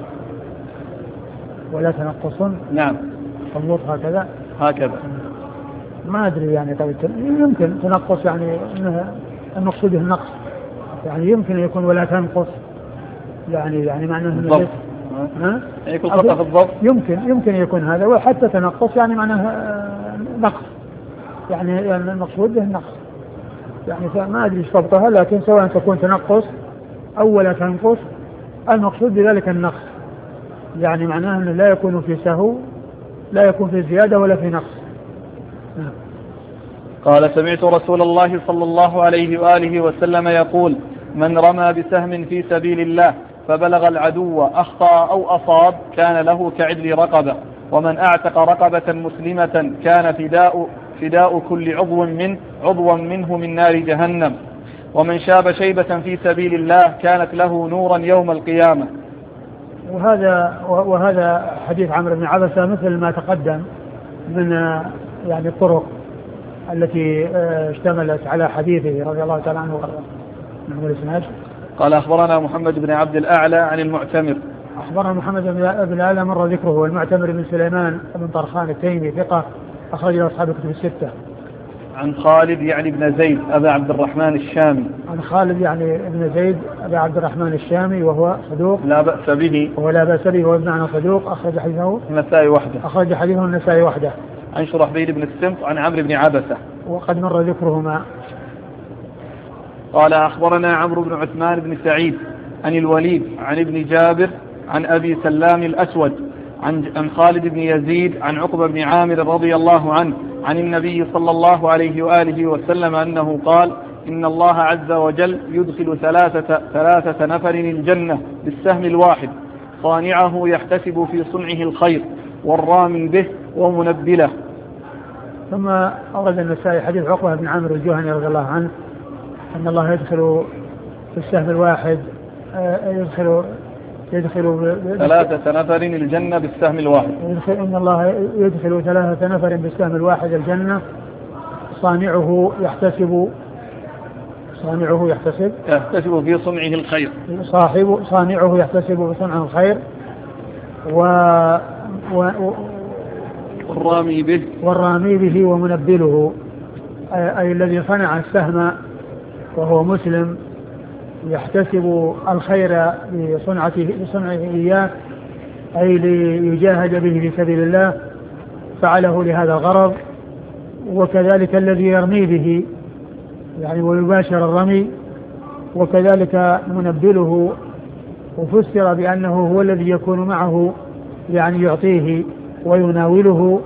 ولا تنقص. نعم الضبط هكذا هكذا ما أدري يعني طيب يمكن تنقص يعني المقصود النقص يعني يمكن أن يكون ولا تنقص، يعني يعني معناه بالضبط. ها؟ يكون خطأ في الضبط. يمكن يمكن يكون هذا، وحتى تنقص يعني معناه نقص، يعني, يعني المقصود به النقص، يعني ما أدري ايش ضبطها، لكن سواء تكون تنقص أو ولا تنقص المقصود بذلك النقص، يعني معناه أنه لا يكون في سهو، لا يكون في زيادة ولا في نقص. قال سمعت رسول الله صلى الله عليه وآله وسلم يقول: من رمى بسهم في سبيل الله فبلغ العدو أخطأ أو أصاب كان له كعدل رقبة، ومن أعتق رقبة مسلمة كان فداء, فداء كل عضو منه عضوا منه من نار جهنم، ومن شاب شيبة في سبيل الله كانت له نورا يوم القيامة. وهذا وهذا حديث عمرو بن عبسة مثل ما تقدم من يعني الطرق التي اشتملت على حديثه رضي الله تعالى عنه وارضاه. نعم الاسناد. قال أخبرنا محمد بن عبد الأعلى عن المعتمر. أخبرنا محمد بن الأعلى مر ذكره، والمعتمر بن سليمان بن طرخان التيمي ثقة أخرج له أصحاب الكتب الستة. عن خالد يعني بن زيد أبا عبد الرحمن الشامي. عن خالد يعني بن زيد أبا عبد الرحمن الشامي وهو صدوق لا بأس به. وهو لا بأس به، وهو بمعنى صدوق، أخرج حديثه النسائي وحده. أخرج حديثه النسائي وحده. عن شرحبيل بن السمط عن عمرو بن عبسة وقد مر ذكرهما. قال أخبرنا عمرو بن عثمان بن سعيد عن الوليد عن ابن جابر عن أبي سلام الأسود عن خالد بن يزيد عن عقبة بن عامر رضي الله عنه عن النبي صلى الله عليه وآله وسلم أنه قال: إن الله عز وجل يدخل ثلاثة, ثلاثة نفر الجنة بالسهم الواحد، صانعه يحتسب في صنعه الخير، والرامي به، ومنبله. ثم أورد النسائي حديث عقبة بن عامر الجهني رضي الله عنه أن الله يدخل في السهم الواحد يدخل يدخل ثلاثة نفر الجنة بالسهم الواحد. يدخل إن الله يدخل ثلاثة نفر بالسهم الواحد الجنة، صانعه يحتسب صانعه يحتسب يحتسب في صنعه الخير صاحب صانعه يحتسب في صنعه الخير و, و... والرامي به والرامي به ومنبله، أي, أي الذي صنع السهم وهو مسلم يحتسب الخير بصنعته بصنعه إياه، أي ليجاهد به في سبيل الله، فعله لهذا الغرض. وكذلك الذي يرمي به يعني ويباشر الرمي، وكذلك منبله، وفسر بأنه هو الذي يكون معه يعني يعطيه ويناوله،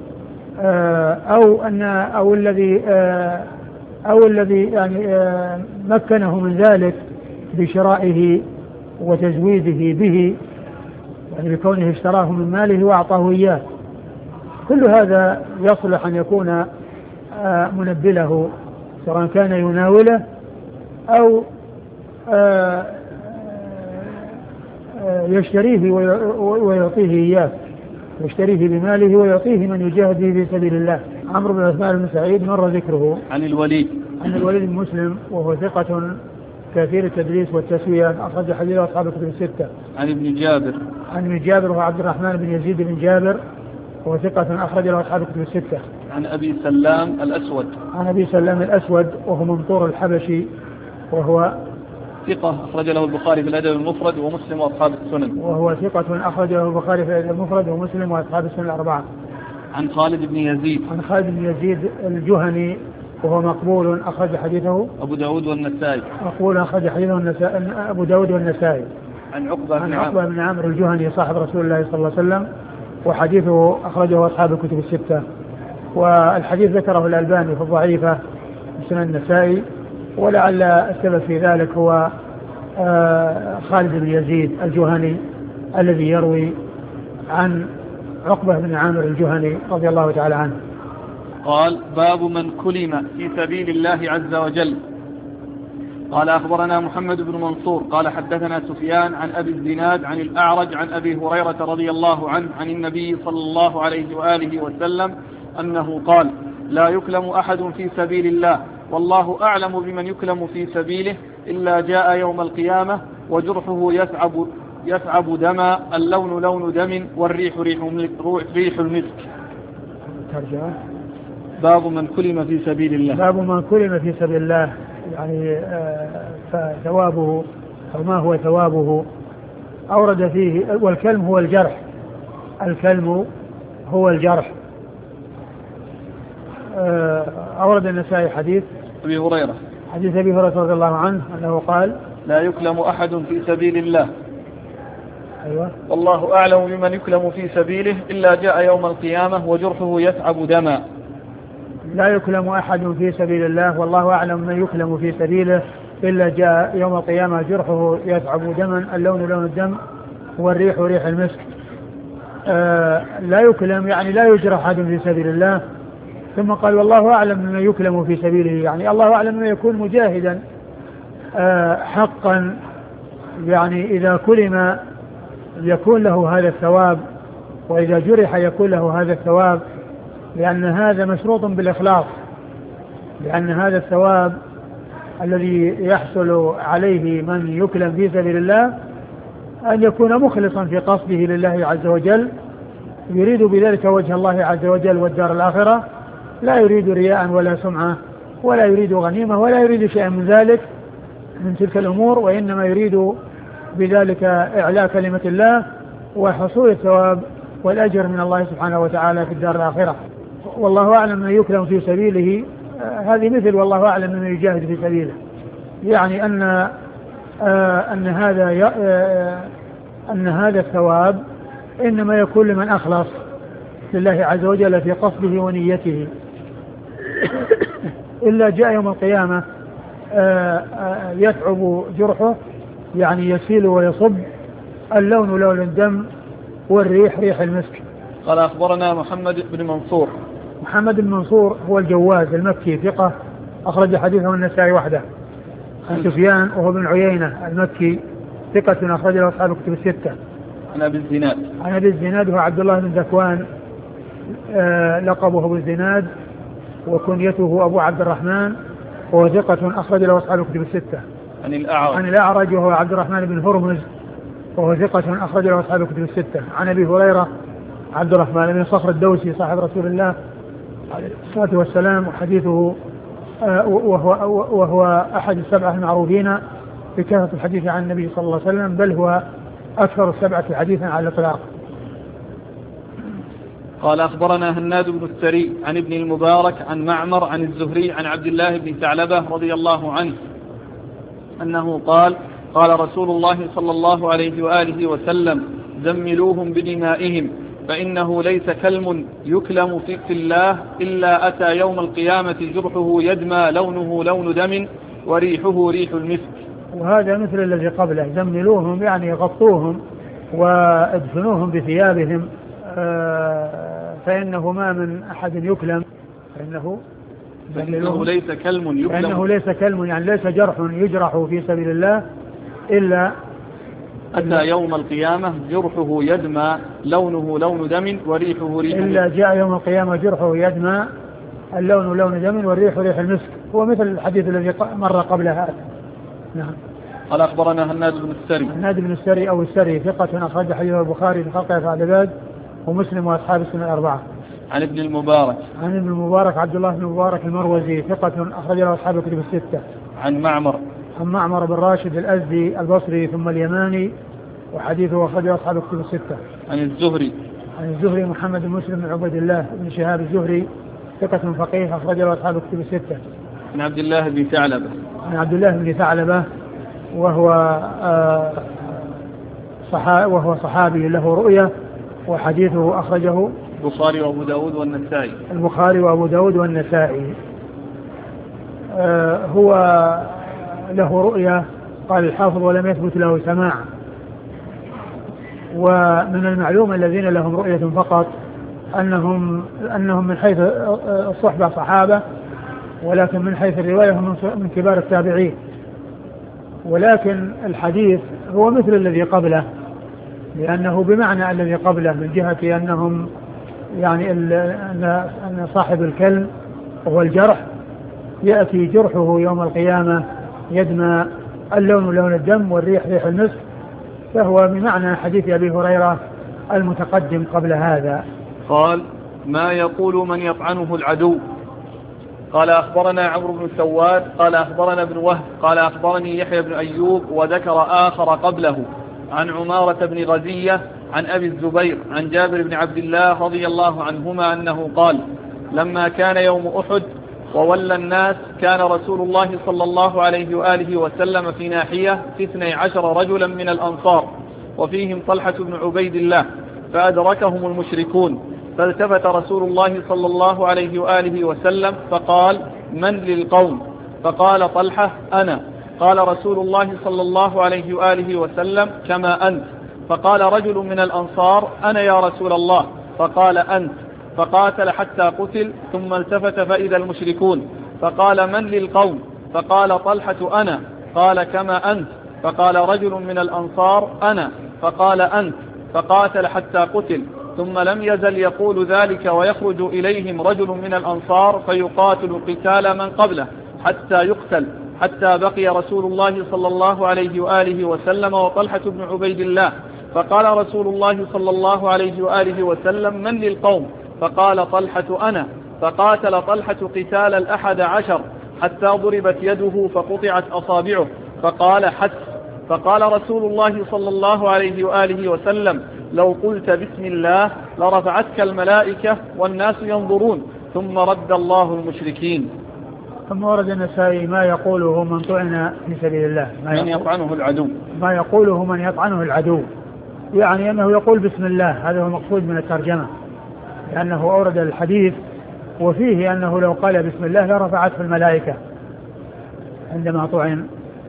أو أن أو الذي أو الذي يعني مكنه من ذلك بشرائه وتزويده به، يعني بكونه اشتراه من ماله وأعطاه إياه. كل هذا يصلح أن يكون منبله، سواء كان يناوله أو يشتريه ويعطيه إياه، يشتريه بماله ويعطيه من يجاهد به في سبيل الله. عمرو بن عثمان بن سعيد مر ذكره. عن الوليد عن الوليد بن مسلم وهو ثقة كثير التدليس والتسوية، أخرج حديثه أصحاب الكتب الستة. عن ابن جابر عن ابن جابر وهو عبد الرحمن بن يزيد بن جابر وهو ثقة أخرج له أصحاب الكتب الستة. عن أبي سلام الأسود عن أبي سلام الأسود وهو منصور الحبشي وهو ثقة أخرج له البخاري في الأدب المفرد ومسلم وأصحاب السنن. وهو ثقة أخرج له البخاري في الأدب المفرد ومسلم وأصحاب السنن الأربعة. عن خالد بن يزيد عن خالد بن يزيد الجهني وهو مقبول أخرج حديثه أبو داود والنسائي. مقبول أخرج حديثه النسائي أبو داود والنسائي. عن عقبة عن عقبة بن عامر الجهني صاحب رسول الله صلى الله عليه وسلم، وحديثه أخرجه أصحاب الكتب الستة. والحديث ذكره الألباني في الضعيفة في سنن النسائي، ولعل السبب في ذلك هو خالد بن يزيد الجهني الذي يروي عن عقبة بن عامر الجهني رضي الله تعالى عنه. قال: باب من كلم في سبيل الله عز وجل. قال أخبرنا محمد بن منصور قال حدثنا سفيان عن أبي الزناد عن الأعرج عن أبي هريرة رضي الله عنه عن النبي صلى الله عليه وآله وسلم أنه قال: لا يكلم أحد في سبيل الله، والله أعلم بمن يكلم في سبيله، إلا جاء يوم القيامة وجرحه يثعب, يثعب دما، اللون لون دم، والريح ريح, ريح المسك. ترجمة: باب من كلم في سبيل الله. باب من كلم في سبيل الله، يعني فثوابه أو ما هو ثوابه. أورد فيه والكلم هو الجرح، الكلم هو الجرح. أورد النسائي حديث أبي هريرة حديث أبي هريرة رضي الله عنه أنه قال: لا يكلم أحد في سبيل الله أيوة والله أعلم بمن يكلم في سبيله إلا جاء يوم القيامة وجرحه يتعب دما. لا يكلم أحد في سبيل الله والله أعلم من يكلم في سبيله إلا جاء يوم القيامة جرحه يتعب دما، اللون لون الدم والريح ريح المسك. آه لا يكلم يعني لا يجرح أحد في سبيل الله. ثم قال: والله أعلم من يكلم في سبيله، يعني الله أعلم من يكون مجاهدا آه حقا، يعني إذا كلم يكون له هذا الثواب، وإذا جرح يكون له هذا الثواب، لأن هذا مشروط بالإخلاص، لأن هذا الثواب الذي يحصل عليه من يكلم في سبيل الله أن يكون مخلصا في قصده لله عز وجل، يريد بذلك وجه الله عز وجل والدار الآخرة، لا يريد رياء ولا سمعة ولا يريد غنيمة ولا يريد شيئا من ذلك من تلك الأمور، وإنما يريد بذلك إعلاء كلمة الله وحصول الثواب والأجر من الله سبحانه وتعالى في الدار الآخرة. والله أعلم من يكلم في سبيله، هذه مثل والله أعلم من يجاهد في سبيله، يعني أن أن هذا أن هذا الثواب إنما يكون لمن أخلص لله عز وجل في قصده ونيته. إلا جاء يوم القيامة يتعب جرحه، يعني يسيل ويصب، اللون لون الدم والريح ريح المسك. قال: أخبرنا محمد بن منصور. محمد بن منصور هو الجواز المكي ثقة، أخرج حديثه النسائي وحده. عن سفيان وهو بن عيينة المكي ثقة، أخرج له أصحاب الكتب الستة. عن أبي الزناد. عن أبي الزناد هو عبد الله بن ذكوان، آه لقبه أبو الزناد وكنيته أبو عبد الرحمن، وهو ثقة أخرج له أصحاب الكتب الستة. عن الأعرج. عن الأعرج وهو عبد الرحمن بن هرمز، وهو ثقة أخرج له أصحاب الكتب الستة. عن أبي هريرة عبد الرحمن بن صخر الدوسي صاحب رسول الله عليه الصلاة والسلام، وحديثه آه وهو, وهو أحد السبعة المعروفين بكثرة الحديث عن النبي صلى الله عليه وسلم، بل هو أكثر السبعة حديثا على الإطلاق. قال: أخبرنا هناد بن السري عن ابن المبارك عن معمر عن الزهري عن عبد الله بن ثعلبة رضي الله عنه أنه قال: قال رسول الله صلى الله عليه وآله وسلم: زملوهم بدمائهم فإنه ليس كلم يكلم في الله إلا أتى يوم القيامة جرحه يدمى لونه لون دم وريحه ريح المسك. وهذا مثل الذي قبله: زملوهم يعني غطوهم وادفنوهم بثيابهم، فإنه ما من أحد يكلم فإنه, فإنه ليس كلم يكلم فإنه ليس كلم يعني ليس جرح يجرح في سبيل الله إلا أتى يوم القيامة جرحه يدمى لونه لون دم وريحه ريح إلا المسك. جاء يوم القيامة جرحه يدمى اللون لون دم والريح ريح المسك، هو مثل الحديث الذي مر قبل هذا. نعم. قال: أخبرنا هناد بن السري. هناد بن السري أو السري ثقة أخرج حديثه البخاري في خلق أفعال العباد ومسلم وأصحاب السنة الأربعة. عن ابن المبارك. عن ابن المبارك عبد الله بن المبارك المروزي ثقة أخرج له أصحاب الكتب الستة. عن معمر. عن معمر بن راشد الأزدي البصري ثم اليماني، وحديثه أخرج له أصحاب الكتب الستة. عن الزهري. عن الزهري محمد بن مسلم بن عبد الله بن شهاب الزهري ثقة فقيه أخرج له أصحاب الكتب الستة. عن عبد الله بن ثعلبة. عن عبد الله بن ثعلبة وهو آه صحا وهو صحابي له رؤية، وحديثه أخرجه البخاري وأبو داود والنسائي. البخاري وأبو داود والنسائي. آه هو له رؤية قال الحافظ ولم يثبت له سماع. ومن المعلوم الذين لهم رؤية فقط أنهم أنهم من حيث الصحبة صحابة، ولكن من حيث الرواية هم من كبار التابعين. ولكن الحديث هو مثل الذي قبله، لأنه بمعنى الذي قبله من جهة أنهم يعني أن صاحب الكلم وهو الجرح يأتي جرحه يوم القيامة يدمى اللون لون الدم والريح ريح المسك، فهو بمعنى حديث أبي هريرة المتقدم قبل هذا. قال: ما يقول من يطعنه العدو. قال أخبرنا عمرو بن سواد قال أخبرنا ابن وهب قال أخبرني يحيى بن أيوب وذكر آخر قبله عن عمارة بن غزية عن أبي الزبير عن جابر بن عبد الله رضي الله عنهما أنه قال لما كان يوم أحد وولى الناس كان رسول الله صلى الله عليه وآله وسلم في ناحية في اثني عشر رجلا من الأنصار وفيهم طلحة بن عبيد الله فأدركهم المشركون فالتفت رسول الله صلى الله عليه وآله وسلم فقال من للقوم؟ فقال طلحة أنا. قال رسول الله صلى الله عليه وآله وسلم كما أنت. فقال رجل من الأنصار أنا يا رسول الله. فقال أنت. فقاتل حتى قتل ثم التفت فإذا المشركون فقال من للقوم؟ فقال طلحة أنا. قال كما أنت. فقال رجل من الأنصار أنا. فقال أنت. فقاتل حتى قتل ثم لم يزل يقول ذلك ويخرج إليهم رجل من الأنصار فيقاتل قتال من قبله حتى يقتل حتى بقي رسول الله صلى الله عليه وآله وسلم وطلحة بن عبيد الله. فقال رسول الله صلى الله عليه وآله وسلم من للقوم؟ فقال طلحة أنا. فقاتل طلحة قتال الأحد عشر حتى ضربت يده فقطعت أصابعه فقال حس. فقال رسول الله صلى الله عليه وآله وسلم لو قلت بسم الله لرفعتك الملائكة والناس ينظرون ثم رد الله المشركين. ثم ورد النسائي ما يقوله من طعن في سبيل الله ما من يطعنه العدو ما يقوله من يطعنه العدو يعني أنه يقول بسم الله. هذا هو المقصود من الترجمة لأنه أورد الحديث وفيه أنه لو قال بسم الله لرفعته الملائكة عندما طعن.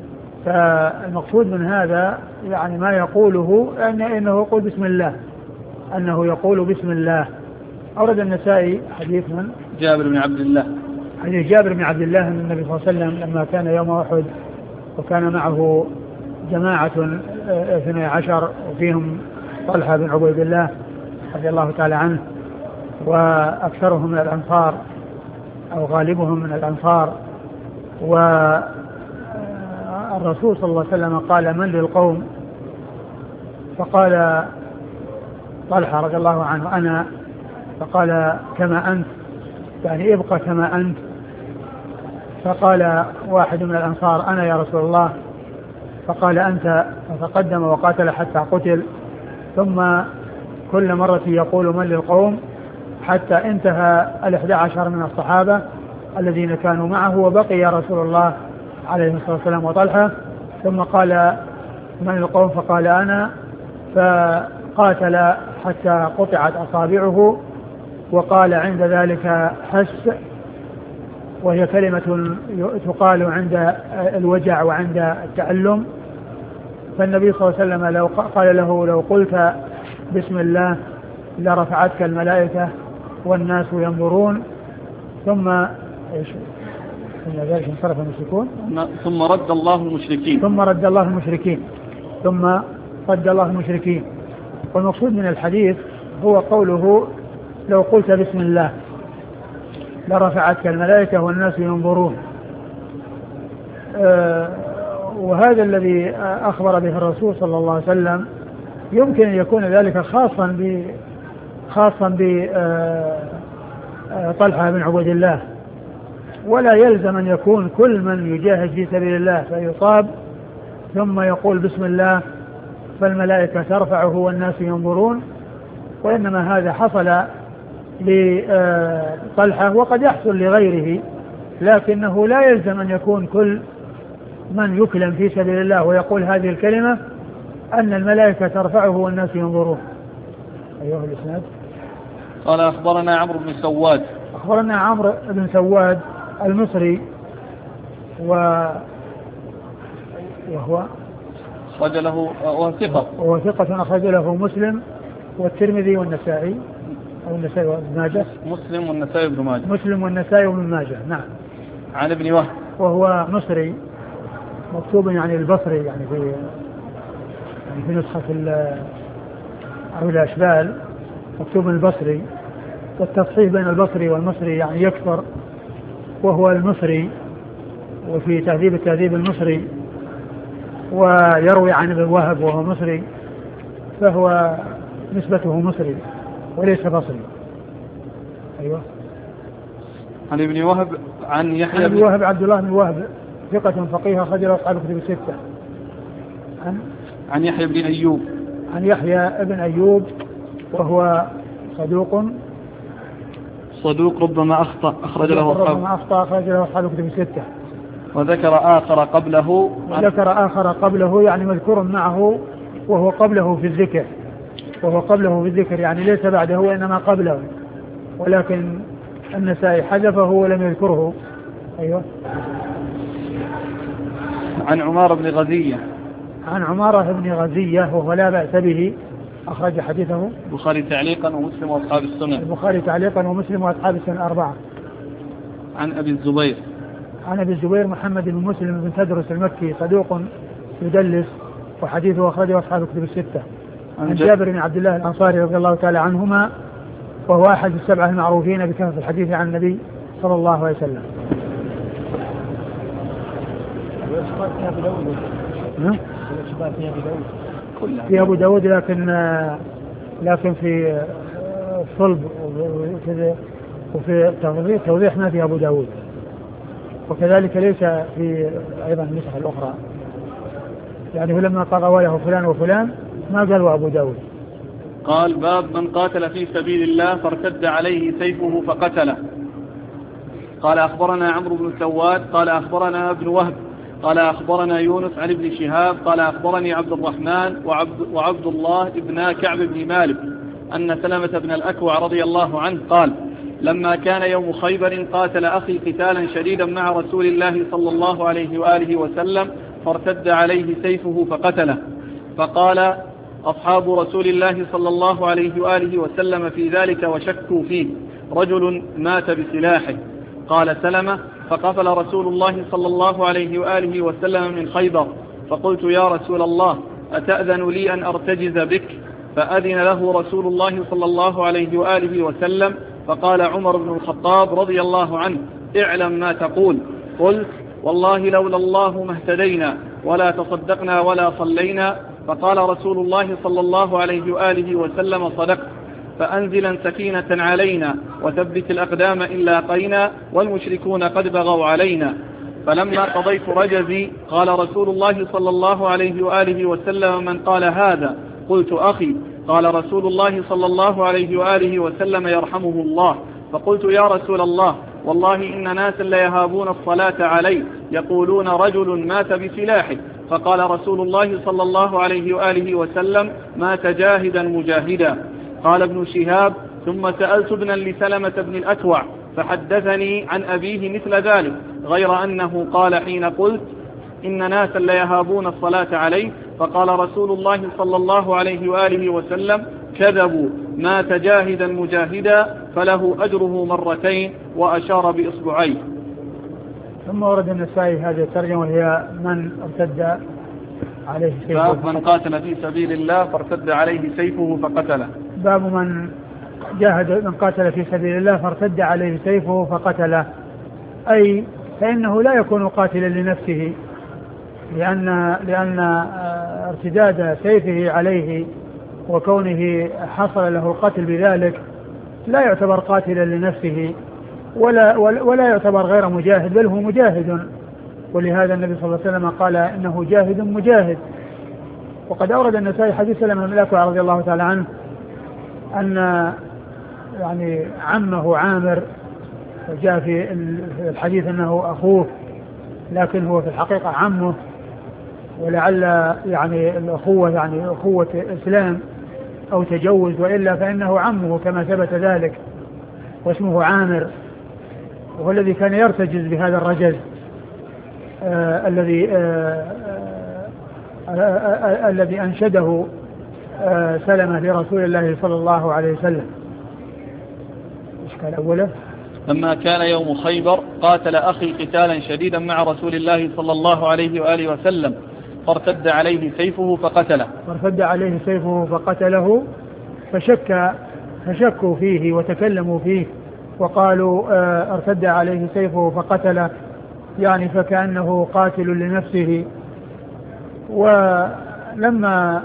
فالمقصود من هذا يعني ما يقوله أن إنه يقول بسم الله أنه يقول بسم الله. أورد النسائي حديث من جابر بن عبد الله حديث جابر بن عبد الله أن النبي صلى الله عليه وسلم لما كان يوم أحد وكان معه جماعة اثني عشر وفيهم طلحة بن عبيد الله رضي الله تعالى عنه وأكثرهم من الأنصار أو غالبهم من الأنصار والرسول صلى الله عليه وسلم قال من للقوم؟ فقال طلحة رضي الله عنه أنا. فقال كما أنت يعني ابقى كما أنت. فقال واحد من الأنصار أنا يا رسول الله. فقال أنت. فتقدم وقاتل حتى قتل ثم كل مرة يقول من للقوم حتى انتهى الإحدى عشر من الصحابة الذين كانوا معه وبقي رسول الله عليه الصلاة والسلام وطلحة. ثم قال من القوم؟ فقال أنا. فقاتل حتى قطعت أصابعه وقال عند ذلك حس وهي كلمة تقال عند الوجع وعند التألم. فالنبي صلى الله عليه وسلم لو قال له لو قلت بسم الله لرفعتك الملائكة والناس ينظرون. ثم ايش ثم ذلك انصرف المشركون ثم رد الله المشركين ثم رد الله المشركين ثم رد الله المشركين. والمقصود من الحديث هو قوله لو قلت بسم الله لرفعتك الملائكة والناس ينظرون. آه وهذا الذي أخبر به الرسول صلى الله عليه وسلم يمكن أن يكون ذلك خاصا ب خاصا بطلحة بن عبيد الله ولا يلزم أن يكون كل من يجاهد في سبيل الله فيصاب ثم يقول بسم الله فالملائكة ترفعه والناس ينظرون. وإنما هذا حصل لطلحة وقد يحصل لغيره لكنه لا يلزم أن يكون كل من يكلم في سبيل الله ويقول هذه الكلمة أن الملائكة ترفعه والناس ينظرون. أيها الإسناد. قال أخبرنا عمرو بن سواد أخبرنا عمرو بن سواد المصري و... وهو أخرج له وهو ثقة وهو ثقة أخرج له مسلم والترمذي والنسائي أو النسائي وابن ماجه مسلم والنسائي وابن ماجه مسلم والنسائي وابن ماجه. نعم. عن ابن وهب وهو مصري مكتوب يعني البصري يعني في يعني في نسخة أو الأشبال مكتوب البصري والتصحيح بين البصري والمصري يعني يكثر وهو المصري وفي تهذيب التهذيب المصري ويروي عن ابن وهب وهو مصري فهو نسبته مصري وليس بصري. أيوة. عن ابن وهب عن يحيى بن وهب عبد الله بن وهب ثقة فقيه أخرج له أصحاب الكتب الستة. عن عن يحيى بن أيوب عن يحيى بن أيوب وهو صدوق صدوق ربما أخطأ أخرج له أصحاب ربما أخطأ أخرج له أصحاب الكتب الستة. وذكر آخر قبله وذكر آخر قبله يعني مذكور معه وهو قبله في الذكر وهو قبله في الذكر يعني ليس بعده وإنما قبله ولكن النسائي حذفه ولم يذكره. أيوة. عن عمارة بن غزية عن عمارة بن غزية وهو لا بأس به أخرج حديثه البخاري تعليقا ومسلم وأصحاب السنن البخاري تعليقا ومسلم وأصحاب السنن الأربعة. عن أبي الزبير عن أبي الزبير محمد بن مسلم بن تدرس المكي صدوق يدلس وحديثه أخرجه أصحاب الكتب الستة. عن جابر بن عبد الله الأنصاري رضي الله تعالى عنهما وهو أحد السبعة المعروفين بكثرة الحديث عن النبي صلى الله عليه وسلم. في أبو داود لكن لكن في صلب وفي توضيح ما في أبو داود وكذلك ليس في أيضا النسخ الأخرى يعني لما قال رواه فلان وفلان ما قالوا أبو داود. قال باب من قاتل في سبيل الله فارتد عليه سيفه فقتله. قال أخبرنا عمرو بن سواد قال أخبرنا ابن وهب قال أخبرنا يونس عن ابن شهاب قال أخبرني عبد الرحمن وعبد, وعبد الله ابن كعب بن مالك أن سلمة بن الأكوع رضي الله عنه قال لما كان يوم خيبر قاتل أخي قتالا شديدا مع رسول الله صلى الله عليه وآله وسلم فارتد عليه سيفه فقتله. فقال أصحاب رسول الله صلى الله عليه وآله وسلم في ذلك وشكوا فيه رجل مات بسلاحه. قال سلمة فقفل رسول الله صلى الله عليه وآله وسلم من خيبر فقلت يا رسول الله أتأذن لي أن أرتجز بك؟ فأذن له رسول الله صلى الله عليه وآله وسلم. فقال عمر بن الخطاب رضي الله عنه اعلم ما تقول. قلت والله لولا الله ما اهتدينا ولا تصدقنا ولا صلينا. فقال رسول الله صلى الله عليه وآله وسلم صدقت فأنزلا سكينة علينا وثبت الأقدام إن لاقينا والمشركون قد بغوا علينا. فلما قضيت رجزي قال رسول الله صلى الله عليه وآله وسلم من قال هذا؟ قلت أخي. قال رسول الله صلى الله عليه وآله وسلم يرحمه الله. فقلت يا رسول الله والله إن ناسا ليهابون الصلاة عليه يقولون رجل مات بسلاحه. فقال رسول الله صلى الله عليه وآله وسلم مات جاهدا مجاهدا. قال ابن شهاب ثم سألت ابنا لسلمة بن الأكوع فحدثني عن أبيه مثل ذلك غير أنه قال حين قلت إن ناسا ليهابون الصلاة عليه فقال رسول الله صلى الله عليه وآله وسلم كذبوا مات جاهدا مجاهدا فله أجره مرتين وأشار بإصبعيه. ثم ورد النسائي هذه الترجمة وهي من ارتد عليه سيفه باب من قاتل في سبيل الله فارتد عليه سيفه فقتله. باب من جاهد من قاتل في سبيل الله فارتد عليه سيفه فقتله أي فإنه لا يكون قاتلا لنفسه لأن لأن ارتداد سيفه عليه وكونه حصل له القتل بذلك لا يعتبر قاتلا لنفسه ولا ولا يعتبر غير مجاهد بل هو مجاهد. ولهذا النبي صلى الله عليه وسلم قال إنه جاهد مجاهد. وقد أورد النسائي حديث سلمة بن الأكوع رضي الله تعالى عنه أن يعني عمه عامر جاء في الحديث أنه أخوه لكن هو في الحقيقة عمه ولعل يعني الأخوة يعني أخوة إسلام أو تجوز وإلا فإنه عمه كما ثبت ذلك واسمه عامر وهو الذي كان يرتجز بهذا الرجز آه الذي آه آه آه الذي أنشده آه سلمة لرسول الله صلى الله عليه وسلم. إشكال أوله لما كان يوم خيبر قاتل أخي قتالا شديدا مع رسول الله صلى الله عليه وآله وسلم فارتد عليه سيفه فقتله. فارتد عليه سيفه فقتله فشك فشكوا فيه وتكلموا فيه وقالوا آه ارتد عليه سيفه فقتله يعني فكأنه قاتل لنفسه. ولما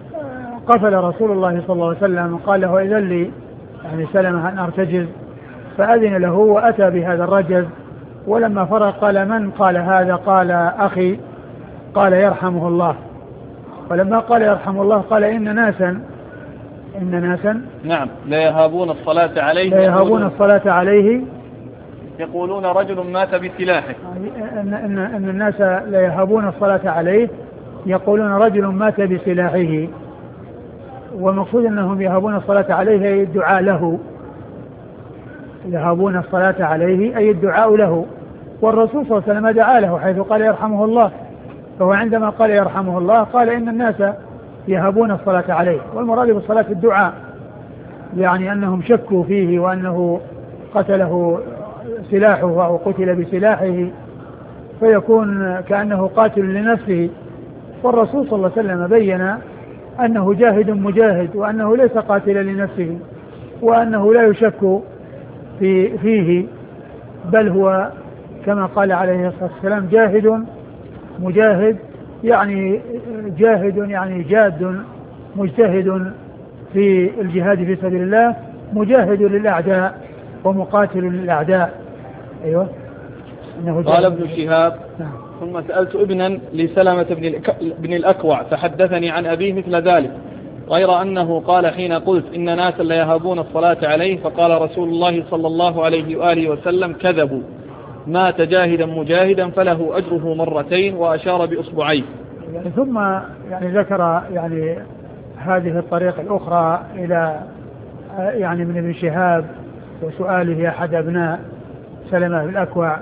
قفل رسول الله صلى الله عليه وسلم قال له إذن لي يعني سلمة أن أرتجز فأذن له وأتى بهذا الرجل، ولما فرغ قال: من قال هذا؟ قال: أخي. قال: يرحمه الله. ولما قال يرحمه الله قال: إن ناسا إن ناسا نعم لا يهابون الصلاة عليه لا يهابون الصلاة عليه يقولون رجل مات بسلاحه. إن, إن, إن الناس لا يهابون الصلاة عليه يقولون رجل مات بسلاحه. والمقصود أنهم يهابون الصلاة عليه أي الدعاء له، يهابون الصلاة عليه أي الدعاء له. والرسول صلى الله عليه وسلم دعا له حيث قال يرحمه الله، فهو عندما قال يرحمه الله قال إن الناس يهابون الصلاة عليه، والمراد بالصلاة الدعاء، يعني أنهم شكوا فيه وأنه قتله سلاحه أو قتل بسلاحه فيكون كأنه قاتل لنفسه. والرسول صلى الله عليه وسلم بين أنه جاهد مجاهد، وأنه ليس قاتلا لنفسه، وأنه لا يشك في فيه، بل هو كما قال عليه الصلاة والسلام جاهد مجاهد، يعني جاهد يعني جاد مجتهد في الجهاد في سبيل الله، مجاهد للأعداء ومقاتل للأعداء. أيوة. قال ابن شهاب: ثم سألت ابنا لسلمة بن الأكوع فحدثني عن أبيه مثل ذلك، غير أنه قال حين قلت إن ناسا ليهابون الصلاة عليه فقال رسول الله صلى الله عليه وآله وسلم: كذبوا، مات جاهدا مجاهدا فله أجره مرتين، وأشار بأصبعيه. يعني ثم يعني ذكر يعني هذه الطريقة الأخرى إلى يعني من ابن شهاب وسؤاله أحد أبناء سلمة الأكوع،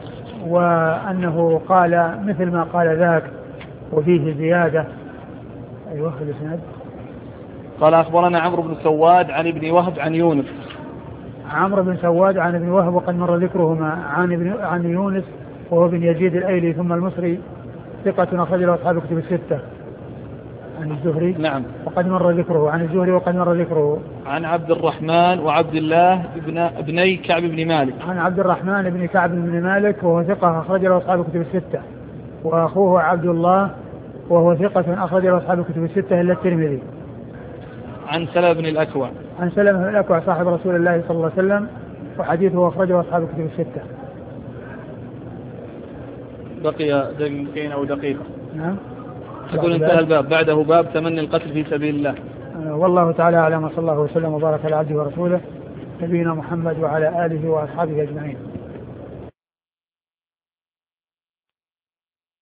وأنه قال مثل ما قال ذاك وفيه زيادة. أيوة الإسناد. قال: أخبرنا عمرو بن سواد عن ابن وهب عن يونس. عمرو بن سواد عن ابن وهب وقد مر ذكرهما، عن ابن عن يونس وهو بن يزيد الأيلي ثم المصري، ثقة أخرج له أصحاب الكتب الستة. عن الزهري نعم وقد مر ذكره. عن الزهري وقد مر ذكره. عن عبد الرحمن وعبد الله ابن ابني كعب بن مالك. عن عبد الرحمن بن كعب بن مالك وهو ثقة أخرج له أصحاب الكتب الستة، وأخوه عبد الله وهو ثقة أخرج له أصحاب الكتب الستة إلا الترمذي. عن سلمة بن الأكوع. عن سلمة بن الأكوع صاحب رسول الله صلى الله عليه وسلم، وحديثه أخرجه أصحاب الكتب الستة. بقي دقيقتين أو دقيقة. نعم. تقول انتهى الباب، بعده باب تمني القتل في سبيل الله. والله تعالى أعلم، صلى الله وسلم وبارك على عبده ورسوله نبينا محمد وعلى آله وأصحابه أجمعين.